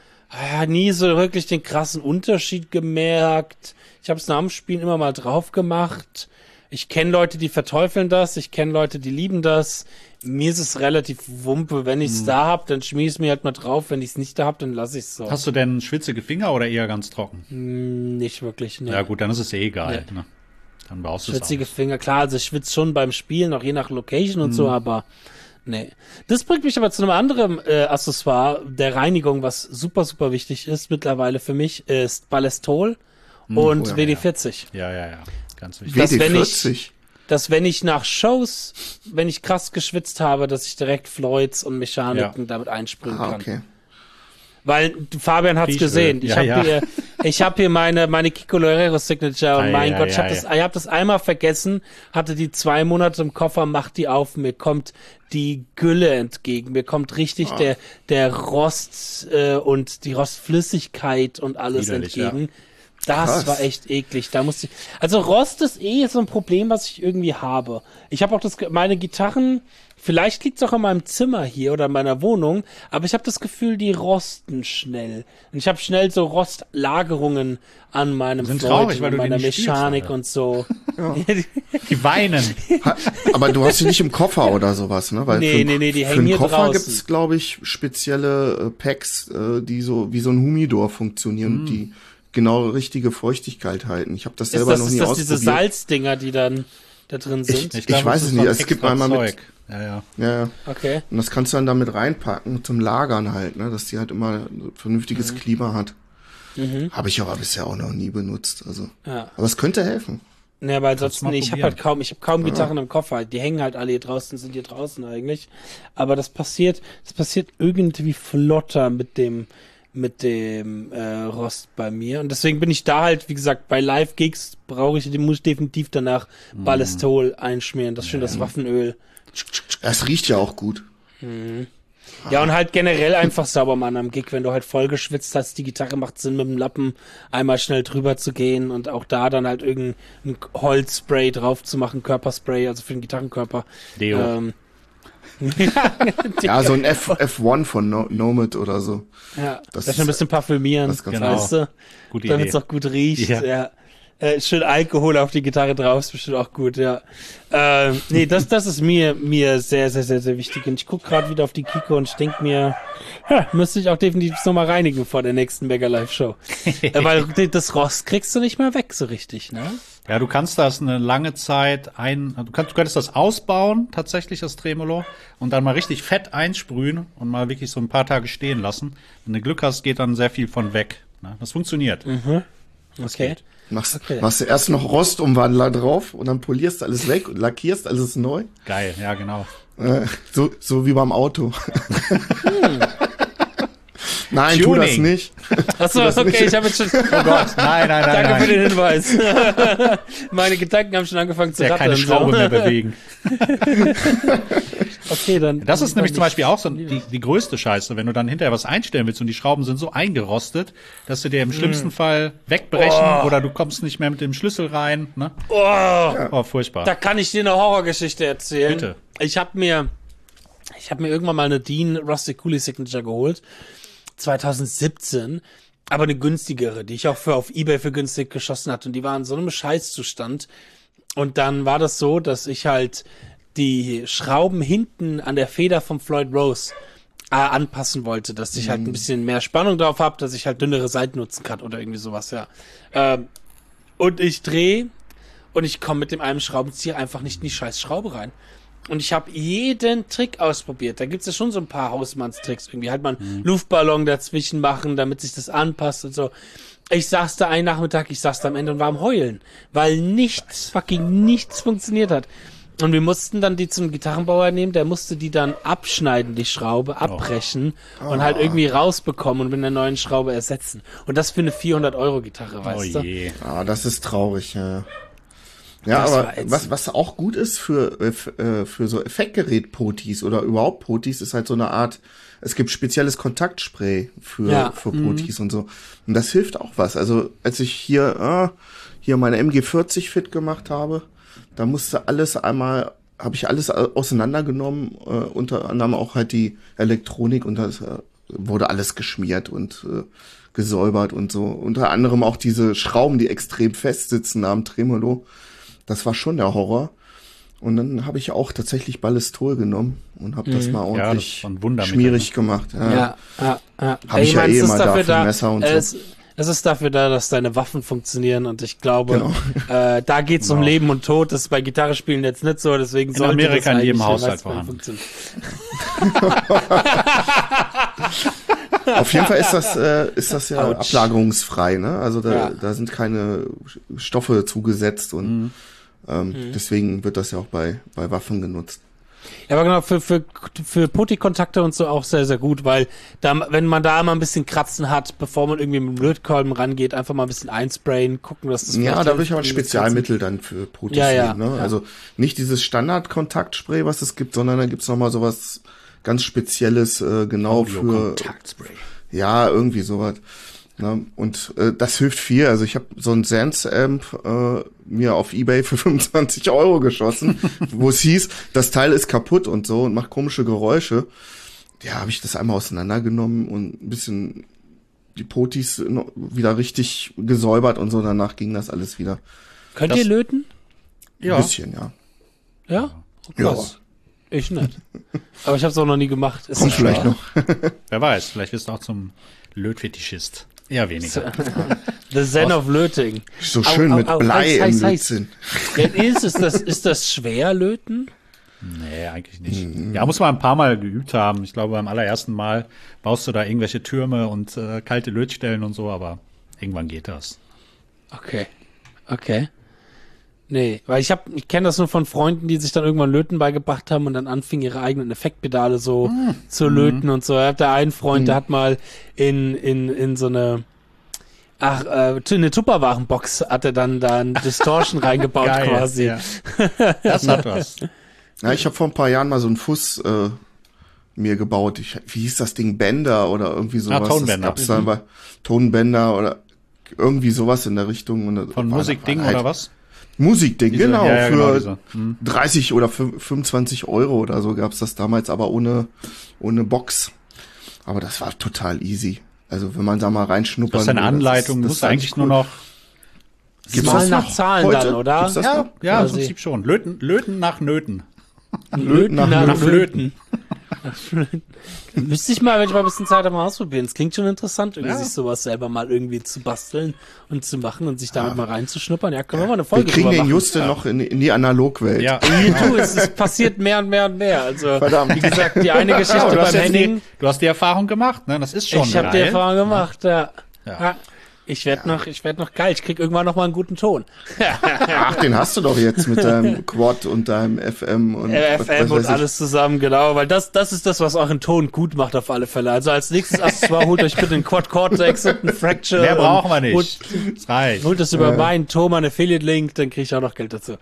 S1: nie so wirklich den krassen Unterschied gemerkt. Ich hab's nach dem Spielen immer mal drauf gemacht. Ich kenne Leute, die verteufeln das. Ich kenne Leute, die lieben das. Mir ist es relativ wumpe. Wenn ich's da hab, dann schmier ich's mir halt mal drauf. Wenn ich's nicht da hab, dann lass ich's so.
S2: Hast du denn schwitzige Finger oder eher ganz trocken?
S1: Nicht wirklich, ne.
S2: Ja gut, dann ist es egal. Ne? Dann brauchst du es auch
S1: Schwitzige
S2: nicht.
S1: Finger, klar, also ich schwitze schon beim Spielen, auch je nach Location und so, aber nee. Das bringt mich aber zu einem anderen Accessoire der Reinigung, was super, super wichtig ist mittlerweile für mich, ist Ballistol und
S3: oh ja,
S1: WD-40.
S2: Ja. Ganz wichtig.
S1: Das, wenn
S3: WD-40.
S1: Dass wenn ich nach Shows, wenn ich krass geschwitzt habe, dass ich direkt Floyds und Mechaniken damit einspringen kann.
S3: Okay.
S1: Weil Fabian hat's
S2: Riechöl.
S1: gesehen. Ich
S2: Ja,
S1: habe
S2: ja.
S1: hier meine Kiko Loureiro Signature und mein
S2: Ei,
S1: Gott, ich
S2: ei,
S1: hab das einmal vergessen, hatte die 2 Monate im Koffer, mach die auf, mir kommt die Gülle entgegen, mir kommt richtig der Rost und die Rostflüssigkeit und alles
S2: Widerlich,
S1: entgegen. Das
S3: Krass.
S1: war echt eklig. Da musste ich, also Rost ist so ein Problem, was ich irgendwie habe. Ich habe auch meine Gitarren, vielleicht liegt es auch in meinem Zimmer hier oder in meiner Wohnung, aber ich habe das Gefühl, die rosten schnell. Und ich habe schnell so Rostlagerungen an meinem
S2: Sind
S1: Floyd
S2: traurig,
S1: und
S2: weil
S1: an
S2: du die
S1: meiner
S2: nicht spielst,
S1: Mechanik
S2: Alter.
S1: und so.
S2: Die weinen.
S3: Aber du hast sie nicht im Koffer oder sowas, ne? Weil
S1: Nee, die
S3: für
S1: hängen
S3: einen
S1: hier
S3: Koffer
S1: draußen.
S3: gibt's, glaube ich, spezielle Packs, die so wie so ein Humidor funktionieren und die genau richtige Feuchtigkeit halten. Ich habe das
S1: Ist
S3: selber noch nie
S1: das
S3: ausprobiert.
S1: diese Salzdinger, die dann da drin sind?
S3: Ich
S2: glaub,
S3: weiß
S2: das
S3: es
S2: ist
S3: nicht.
S2: so ein
S3: Es gibt
S2: extra
S3: einmal mit-
S2: Zeug. Ja.
S3: Ja,
S1: Okay.
S3: und das kannst du dann damit reinpacken zum Lagern halt, ne? Dass die halt immer ein vernünftiges Klima hat. Habe ich aber bisher auch noch nie benutzt. Also,
S1: Ja.
S3: aber es könnte helfen.
S1: Ne, aber ansonsten,
S2: mal
S1: ich habe
S2: probieren.
S1: kaum Gitarren im Koffer. Die hängen halt alle hier draußen, sind hier draußen eigentlich. Aber das passiert irgendwie flotter mit dem Rost bei mir. Und deswegen bin ich da halt, wie gesagt, bei Live-Gigs muss ich definitiv danach Ballistol einschmieren. Das ist schön, das Waffenöl.
S3: Es riecht ja auch gut.
S1: Ja, und halt generell einfach sauber machen am Gig, wenn du halt voll geschwitzt hast, die Gitarre macht Sinn, mit dem Lappen einmal schnell drüber zu gehen und auch da dann halt irgendein Holzspray drauf zu machen, Körperspray, also für den Gitarrenkörper.
S2: Deo.
S3: Ja, so ein F1 von Nomad oder so.
S1: Ja,
S3: Das
S1: das schon ein bisschen parfümieren,
S3: das ist ganz
S1: weißt du,
S2: Gute
S1: damit es
S2: Idee.
S1: auch gut riecht.
S2: Ja.
S1: Ja. Schön Alkohol auf die Gitarre drauf, ist bestimmt auch gut, ja. Nee, das ist mir sehr, sehr, sehr, sehr wichtig. Und ich gucke gerade wieder auf die Kiko und ich denke mir, müsste ich auch definitiv nochmal reinigen vor der nächsten Mega Live Show. Weil das Rost kriegst du nicht mehr weg so richtig, ne?
S2: Ja, du kannst das eine lange Zeit du könntest das ausbauen, tatsächlich, das Tremolo, und dann mal richtig fett einsprühen und mal wirklich so ein paar Tage stehen lassen. Wenn du Glück hast, geht dann sehr viel von weg. Ne? Das funktioniert.
S1: Okay.
S3: Machst
S1: Okay.
S3: du erst noch Rostumwandler drauf und dann polierst alles weg und lackierst alles neu.
S2: Geil, ja, genau.
S3: So wie beim Auto. Nein, tu das
S2: Tuning.
S3: nicht.
S1: Achso,
S3: das
S1: okay,
S3: nicht.
S1: ich habe jetzt schon.
S2: Oh Gott, nein,
S1: Danke für
S2: nein.
S1: den Hinweis. Meine Gedanken haben schon angefangen zu
S2: Ja,
S1: rattern.
S2: keine Schraube mehr bewegen.
S1: Okay, dann.
S2: Das ist nämlich
S1: dann
S2: zum Beispiel auch so die größte Scheiße, wenn du dann hinterher was einstellen willst und die Schrauben sind so eingerostet, dass sie dir im schlimmsten Fall wegbrechen oder du kommst nicht mehr mit dem Schlüssel rein. Ne? Oh, furchtbar.
S1: Da kann ich dir eine Horrorgeschichte erzählen.
S2: Bitte.
S1: Ich habe mir irgendwann mal eine Dean Rustic Coolie Signature geholt. 2017. Aber eine günstigere, die ich auch auf eBay für günstig geschossen hatte. Und die war in so einem Scheißzustand. Und dann war das so, dass ich halt die Schrauben hinten an der Feder vom Floyd Rose anpassen wollte, dass ich halt ein bisschen mehr Spannung drauf habe, dass ich halt dünnere Seiten nutzen kann oder irgendwie sowas, ja. Und ich drehe und ich komme mit dem einen Schraubenzieher einfach nicht in die scheiß Schraube rein. Und ich habe jeden Trick ausprobiert. Da gibt's ja schon so ein paar Hausmannstricks. Irgendwie halt mal einen Luftballon dazwischen machen, damit sich das anpasst und so. Ich saß da einen Nachmittag, ich saß da am Ende und war am Heulen, weil nichts funktioniert hat. Und wir mussten dann die zum Gitarrenbauer nehmen, der musste die dann abschneiden, die Schraube, abbrechen und halt irgendwie rausbekommen und mit einer neuen Schraube ersetzen. Und das für eine 400-Euro-Gitarre,
S2: Oh
S1: weißt du?
S2: je.
S3: Ah, das ist traurig, ja. Ja,
S1: Das
S3: aber
S1: war ätzend.
S3: was auch gut ist für so Effektgerät-Potis oder überhaupt Potis, ist halt so eine Art, es gibt spezielles Kontaktspray für Potis und so. Und das hilft auch was. Also als ich hier meine MG40 fit gemacht habe, da habe ich alles auseinandergenommen, unter anderem auch halt die Elektronik und das wurde alles geschmiert und gesäubert und so. Unter anderem auch diese Schrauben, die extrem fest sitzen am Tremolo. Das war schon der Horror. Und dann habe ich auch tatsächlich Ballistol genommen und habe das mal ordentlich
S2: das war ein Wundermittel,
S3: schmierig gemacht. Ja.
S1: Ja.
S3: Hab ich ja
S1: meine,
S3: eh
S1: es ist
S3: immer
S1: dafür
S3: da für Messer und so.
S1: Es ist dafür da, dass deine Waffen funktionieren und ich glaube,
S3: Genau.
S1: da geht's um Leben und Tod. Das ist bei Gitarre spielen jetzt nicht so, deswegen sollte
S2: Amerika
S1: das
S2: in jedem
S1: eigentlich
S2: Haushalt
S1: funktionieren.
S3: Auf jeden Fall ist das ja
S1: Autsch.
S3: ablagerungsfrei, ne? Also
S1: Ja.
S3: da sind keine Stoffe zugesetzt und deswegen wird das ja auch bei Waffen genutzt.
S1: Ja, aber genau, für Putty-Kontakte und so auch sehr, sehr gut, weil da, wenn man da mal ein bisschen Kratzen hat, bevor man irgendwie mit dem Lötkolben rangeht, einfach mal ein bisschen einsprayen, gucken, dass das
S3: Ja,
S1: vielleicht
S3: da würde ich aber ein
S1: hilft,
S3: Spezialmittel dann für Potis
S1: Ja.
S3: nehmen, ne?
S1: Ja.
S3: Also nicht dieses Standard-Kontaktspray, was es gibt, sondern da gibt's noch mal sowas ganz Spezielles, genau für,
S2: Kontaktspray.
S3: ja, irgendwie sowas. Ne? Und das hilft viel. Also ich habe so ein Sense-Amp mir auf eBay für 25 Euro geschossen, wo es hieß, das Teil ist kaputt und so und macht komische Geräusche. Ja, habe ich das einmal auseinandergenommen und ein bisschen die Potis wieder richtig gesäubert und so. Danach ging das alles wieder.
S1: Könnt ihr löten?
S3: Ein
S2: Ja.
S3: bisschen, ja.
S1: Ja? Oh, krass. Ich nicht. Aber ich habe es auch noch nie gemacht. Ist
S3: Kommt
S1: das
S3: vielleicht
S1: schwer?
S3: noch.
S2: Wer weiß, vielleicht wirst du auch zum Lötfetischist. Eher weniger.
S1: The Zen of Löting.
S3: So schön mit Blei im
S1: heiß.
S3: Lötzinn.
S1: Ja, ist das schwer, Löten?
S2: Nee, eigentlich nicht. Ja, muss man ein paar Mal geübt haben. Ich glaube, beim allerersten Mal baust du da irgendwelche Türme und kalte Lötstellen und so, aber irgendwann geht das.
S1: Okay. Nee, weil ich kenne das nur von Freunden, die sich dann irgendwann Löten beigebracht haben und dann anfingen, ihre eigenen Effektpedale so zu löten und so. Ich hab da einen Freund, der hat mal in so eine eine Tupperwarenbox hat er dann da ein Distortion reingebaut
S2: Geil,
S1: quasi.
S2: ja. Das hat was.
S3: Ja, ich habe vor ein paar Jahren mal so einen Fuß mir gebaut. Wie hieß das Ding? Bender oder irgendwie sowas.
S2: Tonbänder.
S3: Das gab's dann bei Tonbänder oder irgendwie sowas in der Richtung. Und
S2: Von Musikding
S3: halt
S2: oder was?
S3: Musikding, genau.
S2: Ja,
S3: für
S2: genau,
S3: 30 oder 25 Euro oder so gab's das damals, aber ohne Box. Aber das war total easy. Also wenn man da mal reinschnuppern
S2: Das ist eine
S3: will,
S2: Anleitung,
S3: das
S2: musst du eigentlich nur noch.
S3: Gibt's
S1: Mal
S3: das
S1: nach
S3: noch
S1: Zahlen
S3: heute?
S1: dann, oder?
S3: Gibt's das noch?
S2: Ja, im
S1: Quasi.
S2: Prinzip schon. Löten nach Nöten.
S1: Löten
S3: nach
S2: Flöten.
S1: Müsste ich mal, wenn ich mal ein bisschen Zeit habe, mal ausprobieren. Es klingt schon interessant, irgendwie
S2: Ja.
S1: sich sowas selber mal irgendwie zu basteln und zu machen und sich damit mal reinzuschnuppern. Ja, können wir mal eine Folge
S3: Wir kriegen
S1: drüber
S3: den
S1: machen.
S3: Juste noch in die Analogwelt.
S2: Ja.
S1: YouTube, es passiert mehr und mehr und mehr. Also,
S3: Verdammt.
S1: wie gesagt, die eine Geschichte
S2: Ja,
S1: beim Henning,
S2: du hast die Erfahrung gemacht, ne? Das ist schon
S1: ich habe die
S2: geil.
S1: Erfahrung gemacht, ja.
S2: Ja.
S1: Ja. Ich werd noch geil. Ich krieg irgendwann noch mal einen guten Ton.
S3: Ach, den hast du doch jetzt mit deinem Quad und deinem FM und
S1: FM und alles zusammen, genau, weil das ist das, was euren Ton gut macht auf alle Fälle. Also als nächstes Accessoire holt euch bitte einen Quad Cortex und einen Fracture.
S2: Mehr brauchen wir
S1: und
S2: nicht. Das reicht.
S1: holt das über meinen Thomann Affiliate-Link, dann kriege ich auch noch Geld dazu.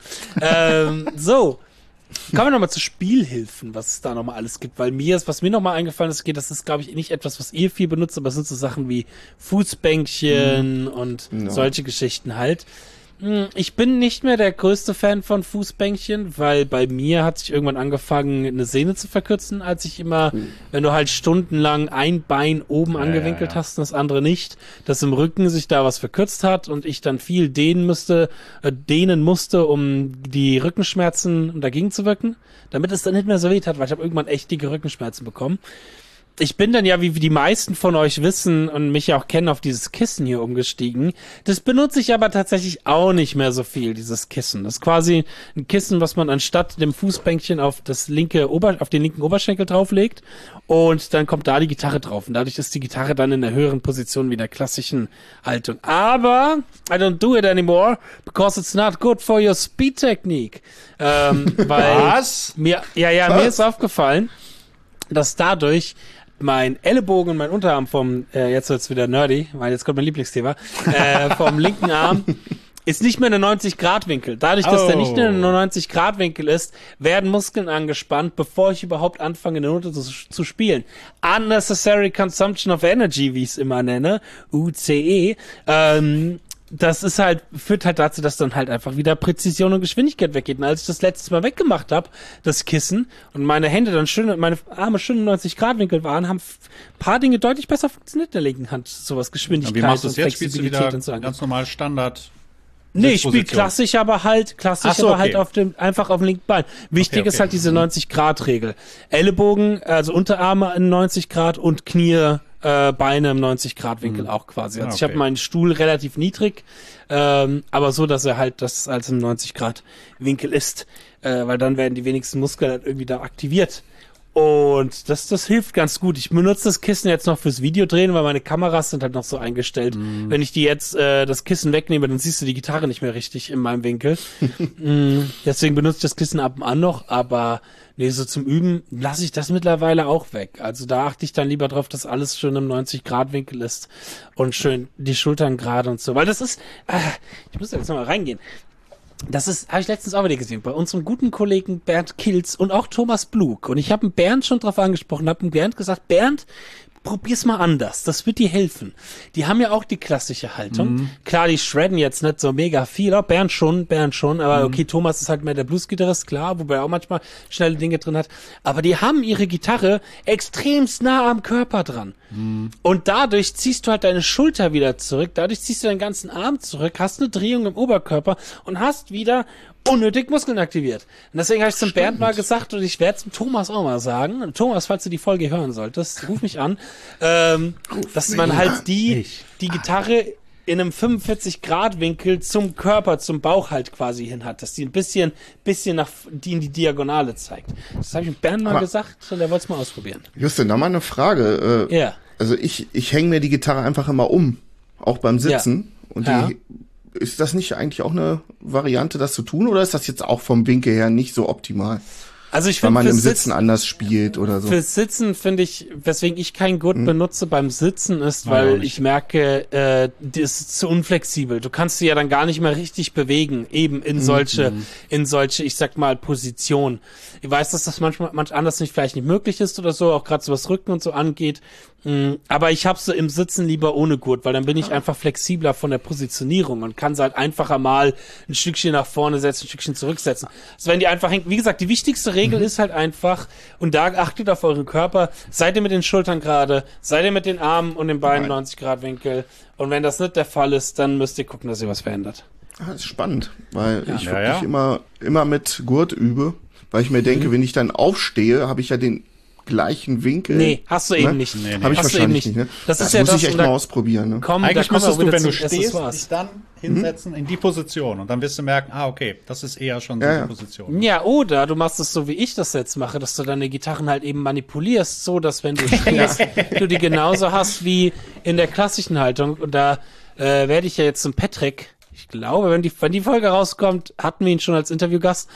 S1: So. Kommen wir nochmal zu Spielhilfen, was es da nochmal alles gibt, weil was mir nochmal eingefallen ist, das ist, glaube ich, nicht etwas, was ihr viel benutzt, aber es sind so Sachen wie Fußbänkchen und solche Geschichten halt. Ich bin nicht mehr der größte Fan von Fußbänkchen, weil bei mir hat sich irgendwann angefangen, eine Sehne zu verkürzen, als ich immer, wenn du halt stundenlang ein Bein oben angewinkelt hast und das andere nicht, dass im Rücken sich da was verkürzt hat und ich dann viel dehnen musste, um die Rückenschmerzen dagegen zu wirken, damit es dann nicht mehr so weh hat, weil ich habe irgendwann echt dicke Rückenschmerzen bekommen. Ich bin dann ja, wie die meisten von euch wissen und mich ja auch kennen, auf dieses Kissen hier umgestiegen. Das benutze ich aber tatsächlich auch nicht mehr so viel, dieses Kissen. Das ist quasi ein Kissen, was man anstatt dem Fußbänkchen auf den linken Oberschenkel drauflegt und dann kommt da die Gitarre drauf. Und dadurch ist die Gitarre dann in der höheren Position wie der klassischen Haltung. Aber I don't do it anymore because it's not good for your speed technique. Weil
S2: Was?
S1: mir ist aufgefallen, dass dadurch mein Ellenbogen und mein Unterarm jetzt wird's wieder nerdy, weil jetzt kommt mein Lieblingsthema, vom linken Arm ist nicht mehr eine 90-Grad-Winkel. Dadurch, dass der nicht mehr eine 90-Grad-Winkel ist, werden Muskeln angespannt, bevor ich überhaupt anfange, eine Note zu spielen. Unnecessary Consumption of Energy, wie ich es immer nenne, UCE, das führt halt dazu, dass dann halt einfach wieder Präzision und Geschwindigkeit weggeht. Und als ich das letztes Mal weggemacht habe, das Kissen, und meine Hände dann meine Arme schön in 90 Grad Winkel waren, haben ein paar Dinge deutlich besser funktioniert in der linken Hand. Sowas Geschwindigkeit
S2: Wie machst du
S1: und
S2: es jetzt? Spielst du
S1: Flexibilität
S2: wieder
S1: und so angeht.
S2: ganz normal Standard?
S1: Nee, ich spiele
S2: Sitzposition?
S1: klassisch, aber halt
S2: okay.
S1: einfach auf dem linken Bein. Wichtig
S2: Okay.
S1: ist halt diese 90-Grad-Regel. Ellenbogen, also Unterarme in 90 Grad und Knie, Beine im 90-Grad-Winkel auch quasi. Also ich habe meinen Stuhl relativ niedrig, aber so, dass er halt das als im 90-Grad-Winkel ist, weil dann werden die wenigsten Muskeln halt irgendwie da aktiviert. Und das hilft ganz gut. Ich benutze das Kissen jetzt noch fürs Videodrehen, weil meine Kameras sind halt noch so eingestellt. Wenn ich die jetzt das Kissen wegnehme, dann siehst du die Gitarre nicht mehr richtig in meinem Winkel. Deswegen benutze ich das Kissen ab und an noch, aber nee, so zum Üben lasse ich das mittlerweile auch weg. Also da achte ich dann lieber drauf, dass alles schön im 90-Grad-Winkel ist und schön die Schultern gerade und so. Weil das ist, ich muss da jetzt nochmal reingehen. Das habe ich letztens auch wieder gesehen, bei unserem guten Kollegen Bernd Kilz und auch Thomas Blug. Und ich habe Bernd schon drauf angesprochen, habe Bernd gesagt, Bernd, probier's mal anders, das wird dir helfen. Die haben ja auch die klassische Haltung. Klar, die shredden jetzt nicht so mega viel, auch Bernd schon, aber okay, Thomas ist halt mehr der Blues-Gitarrist, klar, wobei er auch manchmal schnelle Dinge drin hat. Aber die haben ihre Gitarre extremst nah am Körper dran. Und dadurch ziehst du halt deine Schulter wieder zurück, dadurch ziehst du deinen ganzen Arm zurück, hast eine Drehung im Oberkörper und hast wieder unnötig Muskeln aktiviert. Und deswegen habe ich zum Bernd mal gesagt und ich werde es zum Thomas auch mal sagen. Und Thomas, falls du die Folge hören solltest, ruf mich an, dass man halt die Gitarre in einem 45-Grad-Winkel zum Körper, zum Bauch halt quasi hin hat, dass die ein bisschen in die Diagonale zeigt. Das habe ich mit Bernd mal gesagt und der wollte es mal ausprobieren.
S3: Justin, da mal eine Frage.
S1: Ja.
S3: Also ich hänge mir die Gitarre einfach immer um, auch beim Sitzen. Und die ist das nicht eigentlich auch eine Variante, das zu tun, oder ist das jetzt auch vom Winkel her nicht so optimal?
S1: Also ich
S3: Weil
S1: finde,
S3: man im Sitzen anders spielt oder so.
S1: fürs Sitzen finde ich, weswegen ich keinen Gurt benutze beim Sitzen ist,
S2: Ja,
S1: weil
S2: auch nicht.
S1: ich merke, das ist zu unflexibel. Du kannst sie ja dann gar nicht mehr richtig bewegen, eben in solche, ich sag mal, Positionen. Ich weiß, dass das manch anders nicht vielleicht nicht möglich ist oder so, auch gerade so was Rücken und so angeht. Aber ich habe sie im Sitzen lieber ohne Gurt, weil dann bin ich einfach flexibler von der Positionierung und kann sie halt einfacher mal ein Stückchen nach vorne setzen, ein Stückchen zurücksetzen. Also wenn die einfach hängt, wie gesagt, die wichtigste Regel ist halt einfach, und da achtet auf euren Körper, seid ihr mit den Schultern gerade, seid ihr mit den Armen und den Beinen 90 Grad Winkel, und wenn das nicht der Fall ist, dann müsst ihr gucken, dass ihr was verändert.
S3: Das ist spannend, weil ich
S2: Ja,
S3: wirklich
S2: ja.
S3: immer mit Gurt übe, weil ich mir denke, wenn ich dann aufstehe, habe ich ja den gleichen Winkel.
S1: Nee, hast du eben nicht.
S2: Nee, nee.
S3: Habe ich
S1: Hast du
S3: wahrscheinlich
S1: eben
S3: nicht. Ne?
S1: Das ist
S3: Das
S1: ja
S3: muss
S1: das,
S3: ich echt
S1: und
S3: mal
S1: da-
S3: ausprobieren. Ne?
S1: Komm,
S2: Eigentlich
S1: da kommen wir
S2: müsstest du,
S1: wieder
S2: wenn du
S1: zum
S2: stehst,
S1: Accessoires.
S2: dich dann hinsetzen in die Position und dann wirst du merken, okay, das ist eher schon so
S3: Ja,
S2: die
S3: ja.
S2: Position.
S1: Ja, oder du machst es so, wie ich das jetzt mache, dass du deine Gitarren halt eben manipulierst, so dass wenn du stehst, du die genauso hast wie in der klassischen Haltung. Und da werde ich ja jetzt zum Patrick, ich glaube, wenn die Folge rauskommt, hatten wir ihn schon als Interviewgast,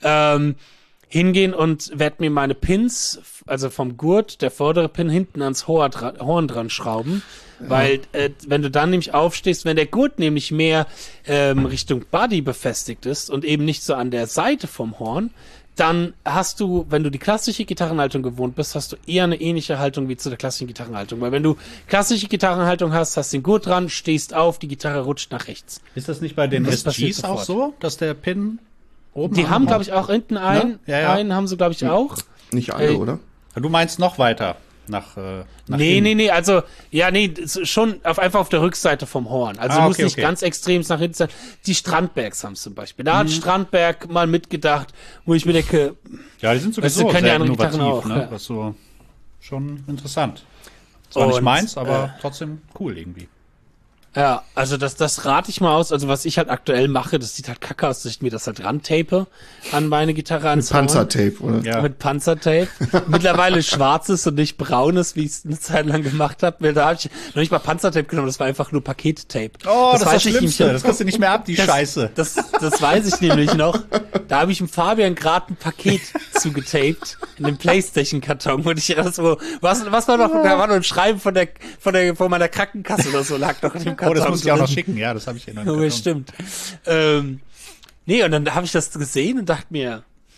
S1: hingehen und werde mir meine Pins, also vom Gurt, der vordere Pin hinten ans Horn dran schrauben. Weil wenn du dann nämlich aufstehst, wenn der Gurt nämlich mehr Richtung Body befestigt ist und eben nicht so an der Seite vom Horn, dann hast du, wenn du die klassische Gitarrenhaltung gewohnt bist, hast du eher eine ähnliche Haltung wie zu der klassischen Gitarrenhaltung. Weil wenn du klassische Gitarrenhaltung hast den Gurt dran, stehst auf, die Gitarre rutscht nach rechts.
S2: Ist das nicht bei den
S1: Das passiert
S2: SGs auch
S1: sofort.
S2: so, dass der Pin oben
S1: Die
S2: am
S1: haben,
S2: Horn-
S1: glaube ich, auch hinten einen haben sie, glaube ich, auch.
S3: Nicht alle,
S1: Ey.
S3: oder?
S2: Du meinst noch weiter nach
S1: Nee,
S2: hinten.
S1: nee, also, schon einfach auf der Rückseite vom Horn. Also
S2: Ah,
S1: muss
S2: okay,
S1: nicht
S2: okay.
S1: ganz extrem nach hinten sein. Die Strandbergs haben zum Beispiel. Da hat Strandberg mal mitgedacht, wo ich mir denke,
S2: Ja, die sind
S1: Weißt du,
S2: sowieso
S1: können die
S2: sehr
S1: anderen
S2: innovativ,
S1: Gitarren auch,
S2: ne?
S1: ja.
S2: Das ist so schon interessant. Zwar nicht
S1: Und,
S2: meins, aber trotzdem cool irgendwie.
S1: ja, also das rate ich mal aus. Also was ich halt aktuell mache, das sieht halt kacke aus, dass ich mir das halt rantape an meine Gitarre ans Horn.
S3: Panzertape, oder?
S2: Ja.
S1: Mit Panzertape. Mittlerweile schwarzes und nicht braunes, wie ich es eine Zeit lang gemacht habe. Da habe ich noch nicht mal Panzertape genommen, das war einfach nur Pakettape.
S2: Oh, das ist das
S1: weiß ich
S2: Schlimmste.
S1: nämlich-
S2: Das kriegst du nicht mehr ab, die Scheiße.
S1: Das weiß ich nämlich noch. Da habe ich dem Fabian gerade ein Paket zugetaped in dem Playstation-Karton und ich das so, was war noch, da war noch ein Schreiben von meiner Krankenkasse oder so, lag noch in dem Karton.
S2: Oh, das muss ich auch noch
S1: drin.
S2: schicken. Ja, das habe ich hier noch.
S1: Oh, stimmt. Nee, und dann habe ich das gesehen und dachte mir,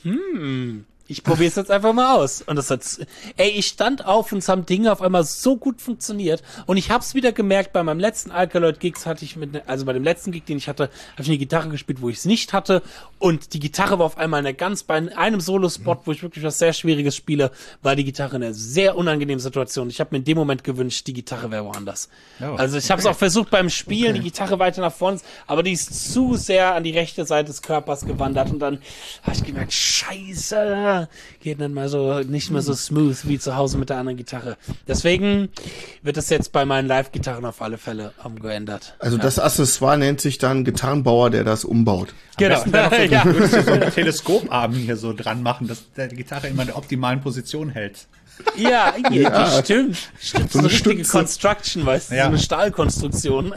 S1: ich probiere es jetzt einfach mal aus. Und ich stand auf und es haben Dinge auf einmal so gut funktioniert. Und ich habe es wieder gemerkt, bei meinem letzten Alkaloid-Gigs hatte ich bei dem letzten Gig, den ich hatte, habe ich eine Gitarre gespielt, wo ich es nicht hatte. Und die Gitarre war auf einmal bei einem Solo-Spot, wo ich wirklich was sehr Schwieriges spiele, war die Gitarre in einer sehr unangenehmen Situation. Ich habe mir in dem Moment gewünscht, die Gitarre wäre woanders.
S2: Oh,
S1: Also ich habe es auch versucht beim Spielen, die Gitarre weiter nach vorne, aber die ist zu sehr an die rechte Seite des Körpers gewandert und dann habe ich gemerkt, scheiße, geht nicht mal so, nicht mehr so smooth wie zu Hause mit der anderen Gitarre. Deswegen wird das jetzt bei meinen Live-Gitarren auf alle Fälle geändert.
S3: Also das Accessoire nennt sich dann Gitarrenbauer, der das umbaut.
S1: Genau.
S2: Ja. Du würdest dir so einen Teleskoparm hier so dran machen, dass die Gitarre immer in der optimalen Position hält.
S1: Ja, stimmt. Stimmt, so eine richtige
S3: Stütze.
S1: Construction, weißt du,
S2: Ja.
S1: so eine Stahlkonstruktion.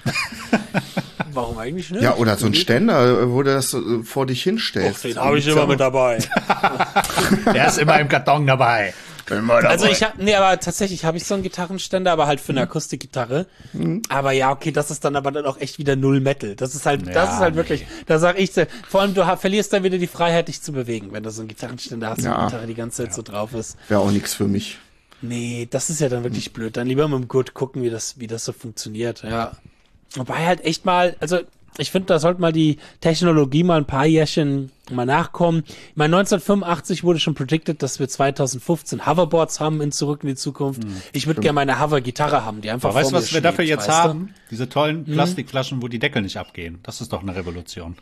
S1: Warum eigentlich nicht?
S3: Ja, oder so ein Ständer, wo du das so vor dich hinstellst.
S1: Den habe ich immer mit dabei.
S2: Der ist immer im Karton dabei.
S1: Also aber tatsächlich habe ich so einen Gitarrenständer, aber halt für eine Akustikgitarre. Aber ja, okay, das ist dann aber dann auch echt wieder Null Metal. Das ist halt wirklich, da sag ich, vor allem du verlierst dann wieder die Freiheit, dich zu bewegen, wenn du so einen Gitarrenständer hast,
S3: Ja.
S1: und die Gitarre die ganze Zeit so drauf ist.
S3: Wäre auch nichts für mich.
S1: Nee, das ist ja dann wirklich blöd. Dann lieber mit dem Gurt gucken, wie das so funktioniert, ja. Wobei halt echt mal, also ich finde, da sollte mal die Technologie mal ein paar Jährchen mal nachkommen. Ich meine, 1985 wurde schon predicted, dass wir 2015 Hoverboards haben in Zurück in die Zukunft. Ich würde gerne meine Hover-Gitarre haben, die einfach
S2: Aber weißt du,
S1: vor mir
S2: was wir dafür
S1: schwebt,
S2: jetzt
S1: weißt du?
S2: haben? Diese tollen Plastikflaschen, wo die Deckel nicht abgehen. Das ist doch eine Revolution.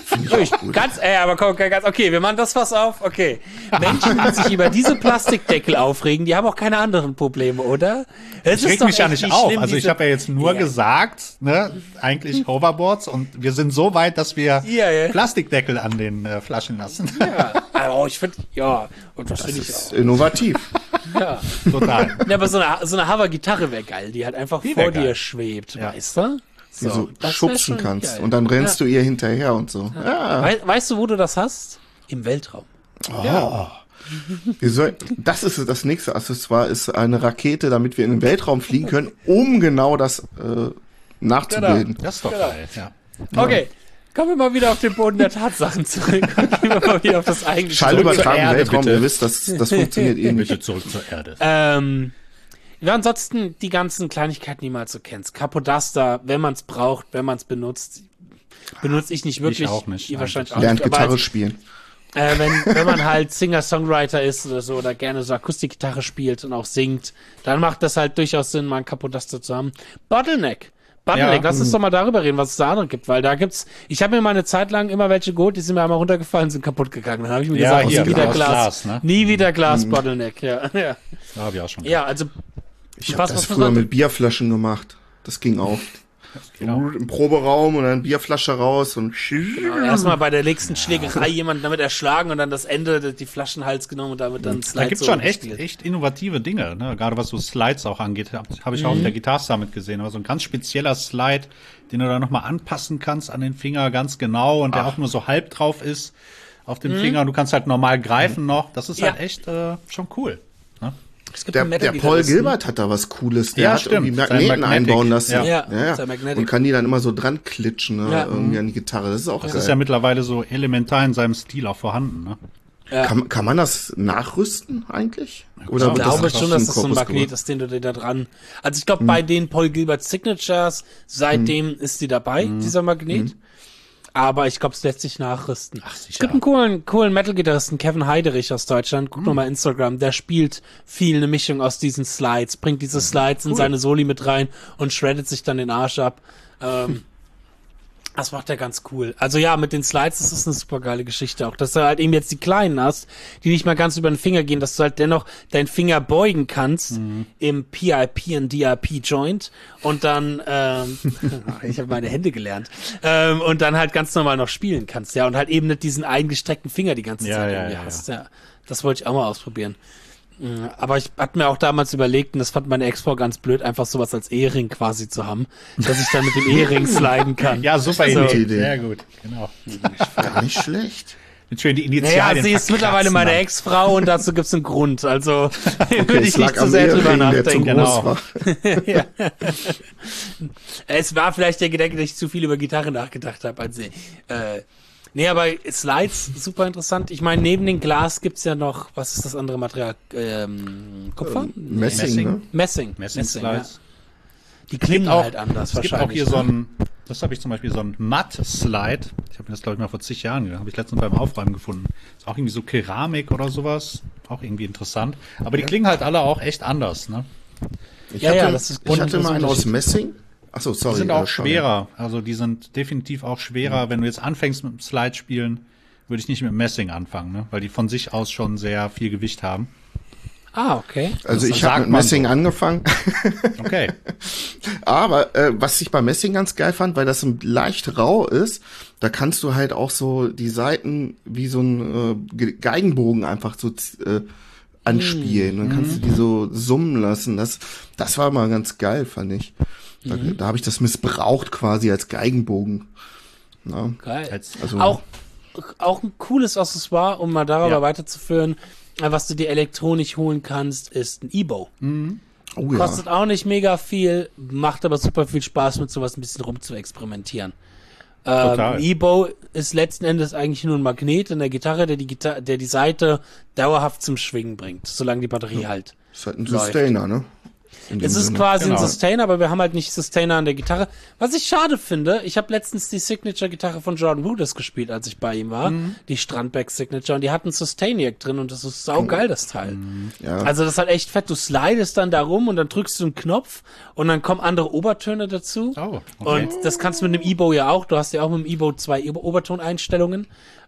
S1: Aber komm, ganz, okay, wir machen das was auf, okay. Menschen, die sich über diese Plastikdeckel aufregen, die haben auch keine anderen Probleme, oder?
S2: Ich reg mich ja nicht auf. Also ich habe ja jetzt nur gesagt, ne, eigentlich Hoverboards und wir sind so weit, dass wir
S1: Ja.
S2: Plastikdeckel an den Flaschen lassen.
S1: Ja, aber ich finde, ja, und das finde ich
S3: Ist
S1: auch.
S3: innovativ.
S1: Ja.
S2: Total.
S1: Ja, aber so eine Hover-Gitarre wäre geil, die halt einfach
S2: Die
S1: vor
S2: wär
S1: dir
S2: geil.
S1: schwebt,
S2: Ja.
S1: weißt du?
S3: die
S1: So,
S3: so
S1: das wär
S3: schubsen
S1: schon
S3: kannst.
S1: geil.
S3: Und dann rennst
S1: Ja.
S3: du ihr hinterher und so. Ja.
S1: Weißt du, wo du das hast? Im Weltraum.
S3: Das ist das nächste Accessoire, ist eine Rakete, damit wir in den Weltraum fliegen können, um genau das nachzubilden.
S2: Das ist doch geil, ja.
S1: Okay, kommen wir mal wieder auf den Boden der Tatsachen zurück und gehen wir mal wieder auf das eigentliche.
S3: Schallübertragen
S2: Erde,
S3: Weltraum,
S2: bitte.
S3: ihr wisst, das funktioniert eh nicht.
S2: Bitte zurück zur Erde.
S1: Ja, ansonsten die ganzen Kleinigkeiten, die man halt so kennt. Capodaster, wenn man es braucht, wenn man es benutzt. Benutze ich nicht wirklich.
S2: Ich auch nicht,
S1: Ihr wahrscheinlich auch
S3: Lernt
S1: nicht. Aber
S3: Gitarre
S1: als,
S3: spielen.
S1: wenn man halt Singer-Songwriter ist oder so oder gerne so Akustikgitarre spielt und auch singt, dann macht das halt durchaus Sinn, mal ein Capodaster zu haben. Bottleneck,
S2: Ja.
S1: lass uns doch mal darüber reden, was es da andere gibt, weil da gibt's, ich habe mir mal eine Zeit lang immer welche geholt, die sind mir einmal runtergefallen, sind kaputt gegangen. Dann habe ich mir
S2: Ja,
S1: gesagt,
S2: hier,
S1: nie wieder
S2: aus
S1: Glas,
S2: Glas, ne?
S1: nie wieder Glas Bottleneck, ja. Ja,
S2: Da habe ich auch schon.
S1: ja also
S3: Ich habe
S1: was
S3: das
S1: muss
S3: früher
S1: man-
S3: mit Bierflaschen gemacht. Das ging auch. Im Proberaum und dann Bierflasche raus und
S1: erstmal bei der nächsten Schlägerei jemanden damit erschlagen und dann das Ende, die Flaschenhals genommen und damit dann
S2: Da
S1: Slide
S2: gibt's
S1: Solo
S2: schon echt,
S1: gespielt.
S2: echt innovative Dinge, ne? Gerade was so Slides auch angeht, habe ich auch auf der Guitar Summit gesehen. Aber so ein ganz spezieller Slide, den du da nochmal anpassen kannst an den Finger ganz genau und der auch nur so halb drauf ist auf dem Finger. Und du kannst halt normal greifen noch. Das ist
S1: Ja.
S2: halt echt schon cool. Ne?
S1: Es gibt
S3: Der,
S1: einen
S3: der Paul
S1: Metal-Gitarristen.
S3: Gilbert hat da was Cooles. Der
S2: Ja,
S3: hat
S2: stimmt.
S3: irgendwie
S2: Sein
S3: Magneten
S2: Magnetic.
S3: einbauen lassen.
S1: Ja, sein Magnetic.
S3: Und kann die dann immer so dran klitschen, ne?
S1: Ja.
S3: Irgendwie an die Gitarre. Das ist auch
S2: Das
S3: geil.
S2: ist ja mittlerweile so elementar in seinem Stil auch vorhanden. Ne?
S3: Kann man das nachrüsten eigentlich? Oder
S1: Ich
S3: wird
S1: glaube
S3: einfach
S1: schon, dass das so ein
S3: Korpus
S1: Magnet
S3: gemacht?
S1: ist, den du dir da dran. Also ich glaube, bei den Paul Gilbert Signatures, seitdem ist die dabei, dieser Magnet. Aber ich glaube, es lässt sich nachrüsten. Es gibt einen coolen Metal-Gitarristen, Kevin Heiderich aus Deutschland. Guck mal Instagram. Der spielt viel eine Mischung aus diesen Slides, bringt diese Slides in seine Soli mit rein und shreddet sich dann den Arsch ab. Das macht er ganz cool. Also ja, mit den Slides, das ist eine super geile Geschichte auch, dass du halt eben jetzt die kleinen hast, die nicht mal ganz über den Finger gehen, dass du halt dennoch deinen Finger beugen kannst im PIP und DIP Joint und dann, ich habe meine Hände gelernt, und dann halt ganz normal noch spielen kannst, ja, und halt eben nicht diesen eingestreckten Finger die ganze Zeit irgendwie hast, ja. Das wollte ich auch mal ausprobieren. Aber ich hatte mir auch damals überlegt, und das fand meine Ex-Frau ganz blöd, einfach sowas als Ehering quasi zu haben, dass ich dann mit dem Ehering sliden kann.
S2: Ja, super
S1: Also-
S2: Idee. Sehr gut. Genau.
S3: Gar nicht schlecht.
S2: Mit schön die
S1: Naja,
S2: Initialien
S1: sie ist mittlerweile
S2: verkratzen
S1: meine
S2: dann.
S1: Ex-Frau und dazu gibt's einen Grund. Also würde ich
S3: es lag
S1: nicht zu
S3: am
S1: sehr drüber
S3: Ehering, der zu
S1: nachdenken.
S3: groß
S2: Genau.
S3: war.
S1: Es war vielleicht der Gedanke, dass ich zu viel über Gitarre nachgedacht habe. Also, nee, aber Slides, super interessant. Ich meine, neben dem Glas gibt's ja noch, was ist das andere Material? Kupfer?
S3: Messing, ne?
S1: Messing.
S2: Messing-Slides.
S1: Ja. Die klingen
S2: auch-
S1: halt anders
S2: Es gibt
S1: wahrscheinlich.
S2: auch hier so ein, das habe ich zum Beispiel so ein Matt-Slide. Ich habe mir das, glaube ich, mal vor zig Jahren gedacht. Habe ich letztens beim Aufräumen gefunden. Ist auch irgendwie so Keramik oder sowas. Auch irgendwie interessant. Aber die klingen halt alle auch echt anders, ne?
S3: Ich
S1: Ja,
S3: hatte,
S1: ja, das ist
S3: ich hatte mal einen aus
S1: Unterschied.
S3: Messing. Achso, sorry.
S2: Die sind auch
S3: sorry.
S2: schwerer. Also die sind definitiv auch schwerer. Wenn du jetzt anfängst mit dem Slide spielen, würde ich nicht mit Messing anfangen, ne? Weil die von sich aus schon sehr viel Gewicht haben.
S1: Okay.
S3: Also
S2: Das
S3: ich habe
S2: sagt
S3: mit
S2: man
S3: Messing
S2: so.
S3: angefangen.
S2: Okay.
S3: Aber was ich bei Messing ganz geil fand, weil das leicht rau ist, da kannst du halt auch so die Seiten wie so ein Geigenbogen einfach so anspielen. Dann kannst du die so summen lassen. Das war mal ganz geil, fand ich. Da habe ich das missbraucht quasi als Geigenbogen. Na,
S1: Geil.
S3: also
S1: Auch ein cooles Accessoire, um mal darüber
S2: Ja.
S1: weiterzuführen, was du dir elektronisch holen kannst, ist ein E-Bow.
S3: oh ja.
S1: Kostet auch nicht mega viel, macht aber super viel Spaß, mit sowas ein bisschen rumzuexperimentieren.
S2: Total.
S1: Ein E-Bow ist letzten Endes eigentlich nur ein Magnet in der Gitarre, der die Seite dauerhaft zum Schwingen bringt, solange die Batterie halt.
S3: Ist halt ein
S1: läuft.
S3: Sustainer, ne? In dem
S1: Es ist
S3: Sinne.
S1: quasi
S2: Genau.
S1: ein Sustainer, aber wir haben halt nicht Sustainer an der Gitarre. Was ich schade finde, ich habe letztens die Signature-Gitarre von Jordan Rudess gespielt, als ich bei ihm war. Die Strandberg Signature. Und die hat einen Sustainiac drin und das ist saugeil, das Teil.
S3: Ja.
S1: Also das ist halt echt fett. Du slidest dann da rum und dann drückst du einen Knopf und dann kommen andere Obertöne dazu.
S2: Oh, okay.
S1: Und das kannst du mit dem E-Bow ja auch. Du hast ja auch mit dem E-Bow 2 Obertoneinstellungen.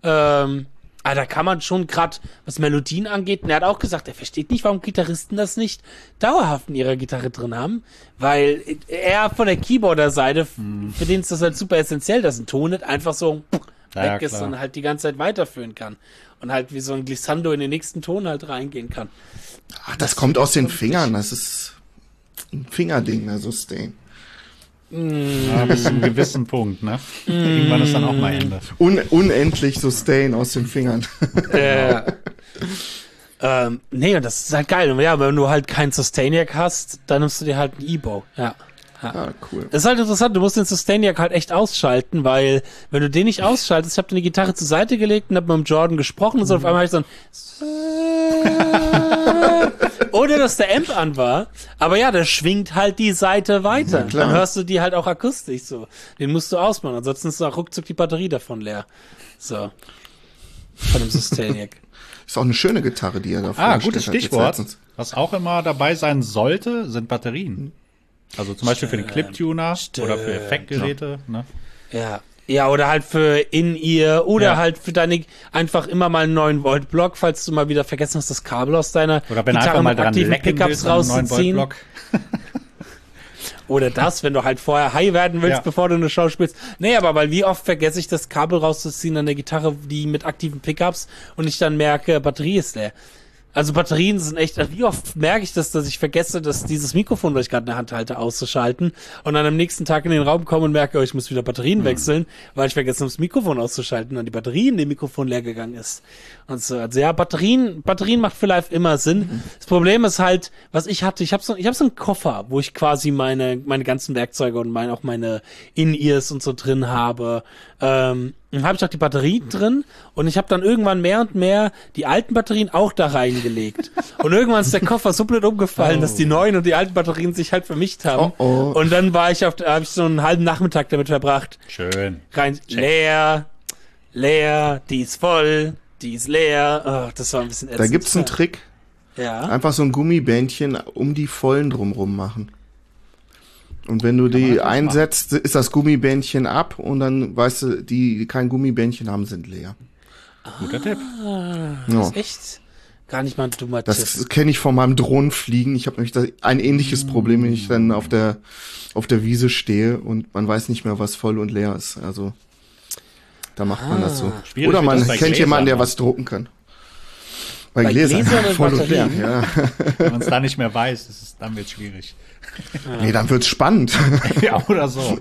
S1: Aber da kann man schon gerade, was Melodien angeht, und er hat auch gesagt, er versteht nicht, warum Gitarristen das nicht dauerhaft in ihrer Gitarre drin haben, weil er von der Keyboarder-Seite, für den ist das halt super essentiell, dass ein Ton nicht einfach so
S2: Ja,
S1: weg ist
S2: klar.
S1: und halt die ganze Zeit weiterführen kann und halt wie so ein Glissando in den nächsten Ton halt reingehen kann.
S3: Ach, das kommt aus den Fingern. Das ist ein Fingerding, der Sustain.
S2: Ja, bis zu einem gewissen Punkt, ne? Irgendwann ist dann auch mal Ende.
S3: Unendlich Sustain aus den Fingern.
S1: Nee, und das ist halt geil. Und ja, wenn du halt keinen Sustainiac hast, dann nimmst du dir halt ein E-Bow. Ja.
S3: Ah, cool.
S1: Das ist halt interessant, du musst den Sustainiac halt echt ausschalten, weil wenn du den nicht ausschaltest, ich habe dann die Gitarre zur Seite gelegt und hab mit dem Jordan gesprochen und so auf einmal hab ich so ein ohne dass der Amp an war, aber ja, der schwingt halt die Seite weiter.
S3: klar.
S1: Dann hörst du die halt auch akustisch so. Den musst du ausmachen, ansonsten ist auch ruckzuck die Batterie davon leer. So. Von dem Sustainiac.
S3: Ist auch eine schöne Gitarre, die er da vorgestellt
S2: Gutes
S3: hat jetzt
S2: Stichwort.
S3: letztens.
S2: Was auch immer dabei sein sollte, sind Batterien. Also zum Beispiel für den Clip-Tuner oder für Effektgeräte. Ne?
S1: Ja. Ja, oder halt für In-Ear oder
S2: Ja.
S1: halt für deine einfach immer mal einen 9-Volt-Block, falls du mal wieder vergessen hast, das Kabel aus deiner
S2: Oder wenn du
S1: Gitarre
S2: einfach mal
S1: mit
S2: dran
S1: aktiven
S2: lecken
S1: Pickups
S2: willst, an einem 9
S1: rauszuziehen.
S2: Volt Block.
S1: Oder das, wenn du halt vorher high werden willst,
S2: Ja.
S1: bevor du eine Show spielst. Nee, aber weil wie oft vergesse ich das Kabel rauszuziehen an der Gitarre, die mit aktiven Pickups und ich dann merke, Batterie ist leer. Also Batterien sind echt, wie oft merke ich das, dass ich vergesse, dass dieses Mikrofon, das ich gerade in der Hand halte, auszuschalten und dann am nächsten Tag in den Raum komme und merke, oh, ich muss wieder Batterien wechseln, weil ich vergessen habe, das Mikrofon auszuschalten und die Batterie in dem Mikrofon leer gegangen ist. Und so, also ja, Batterien macht für live immer Sinn. Das Problem ist halt, was ich hatte, ich habe so einen Koffer, wo ich quasi meine ganzen Werkzeuge und auch meine In-Ears und so drin habe. Dann habe ich auch die Batterie drin und ich habe dann irgendwann mehr und mehr die alten Batterien auch da reingelegt. Und irgendwann ist der Koffer so blöd umgefallen, dass die neuen und die alten Batterien sich halt vermischt haben.
S3: Oh.
S1: Und dann habe ich so einen halben Nachmittag damit verbracht.
S2: Schön.
S1: Rein, leer, die ist voll, die ist leer. Oh, das war ein bisschen ätzend.
S3: Da gibt's einen Trick.
S1: Ja.
S3: Einfach so ein Gummibändchen um die Vollen drumrum machen. Und wenn du die einsetzt, ist das Gummibändchen ab und dann weißt du, die kein Gummibändchen haben, sind leer.
S2: Guter Tipp.
S3: Ja.
S1: ist echt gar nicht mal ein dummer Tipp.
S3: Das kenne ich von meinem Drohnenfliegen. Ich habe nämlich ein ähnliches Problem, wenn ich dann auf der Wiese stehe und man weiß nicht mehr, was voll und leer ist. Also da macht man das so.
S2: Schwierig
S3: Oder
S2: wird
S3: man
S2: das bei
S3: kennt jemanden, der
S2: Gläsern,
S3: was drucken kann. Bei
S1: Gläsern und
S3: voll und leer.
S1: Batterien?
S3: Ja.
S2: Wenn man es da nicht mehr weiß, dann wird es schwierig.
S3: Nee, dann wird's spannend.
S2: Ja, oder so.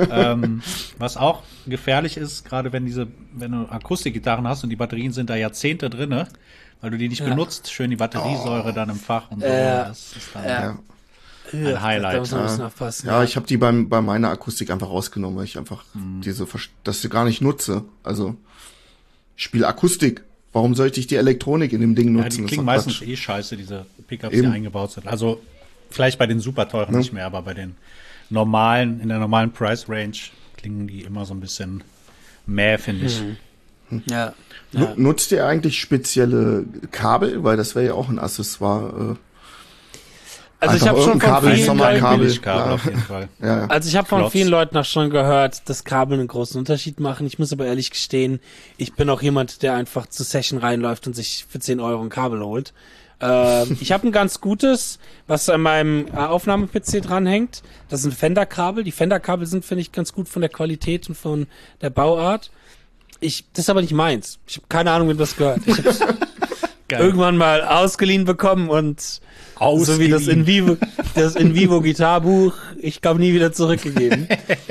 S2: Was auch gefährlich ist, gerade wenn du Akustikgitarren hast und die Batterien sind da Jahrzehnte drinne, weil du die nicht benutzt, schön die Batteriesäure dann im Fach und so. Das ist dann
S3: Ja.
S2: ein Highlight.
S1: Da muss man ein bisschen aufpassen.
S3: Ja, ich habe die bei meiner Akustik einfach rausgenommen, weil ich einfach das gar nicht nutze. Also ich spiele Akustik. Warum sollte ich die Elektronik in dem Ding nutzen?
S2: Ja, die
S3: Das
S2: klingen
S3: ist doch
S2: meistens
S3: Quatsch.
S2: scheiße, diese Pickups,
S3: Eben.
S2: die eingebaut sind. Also vielleicht bei den super teuren nicht mehr, aber bei den normalen, in der normalen Price Range klingen die immer so ein bisschen mäh, finde ich.
S1: Ja.
S3: Nutzt ihr eigentlich spezielle Kabel? Weil das wäre ja auch ein Accessoire.
S1: Also ich
S3: einfach
S1: habe schon
S3: irgendein
S1: von
S3: Kabel,
S1: vielen
S3: Sommerkabel.
S1: Leuten,
S2: Billigkabel
S3: ja.
S2: auf jeden Fall.
S3: Ja.
S1: also ich habe von
S2: Klotz.
S1: vielen Leuten auch schon gehört, dass Kabel einen großen Unterschied machen. Ich muss aber ehrlich gestehen, ich bin auch jemand, der einfach zur Session reinläuft und sich für 10 Euro ein Kabel holt. Ich habe ein ganz gutes, was an meinem Aufnahme-PC dranhängt. Das sind Fender-Kabel. Die Fender-Kabel sind, finde ich, ganz gut von der Qualität und von der Bauart. Das ist aber nicht meins. Ich habe keine Ahnung, wem das gehört. Ich habe
S2: Geil.
S1: irgendwann mal ausgeliehen bekommen und so wie das in Vivo Gitarbuch, ich glaube nie wieder zurückgegeben.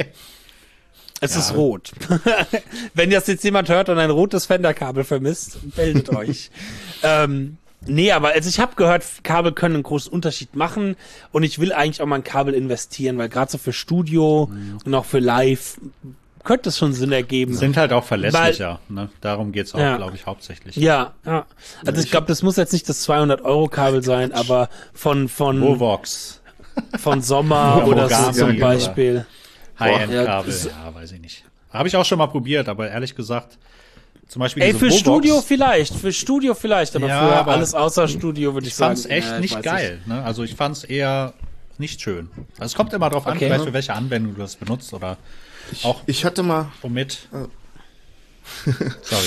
S1: Es ist rot. Wenn das jetzt jemand hört und ein rotes Fender-Kabel vermisst, meldet euch. Nee, aber also ich habe gehört, Kabel können einen großen Unterschied machen und ich will eigentlich auch mal ein Kabel investieren, weil gerade so für Studio und auch für Live könnte es schon Sinn ergeben.
S2: Sind halt auch verlässlicher, ne? Darum geht's auch,
S1: Ja.
S2: glaube ich, hauptsächlich.
S1: Ja. Also ich glaube, das muss jetzt nicht das 200-Euro-Kabel sein, aber von
S2: Vovox,
S1: Sommer oder so
S2: Mogami
S1: zum
S2: oder-
S1: Beispiel.
S2: High-End-Kabel,
S1: Ja,
S2: ja, weiß ich nicht. Habe ich auch schon mal probiert, aber ehrlich gesagt, zum Beispiel
S1: Ey,
S2: diese
S1: für
S2: Vovox,
S1: Studio vielleicht, aber
S2: Ja,
S1: für
S2: aber
S1: alles außer Studio würde ich
S2: ich
S1: sagen.
S2: fand's echt
S1: ich
S2: nicht
S1: weiß
S2: geil. Ne? Also ich fand's eher nicht schön. Also es kommt immer drauf an,
S1: Okay.
S2: vielleicht für welche Anwendung du das benutzt oder auch
S3: Ich hatte mal,
S2: womit. Sorry.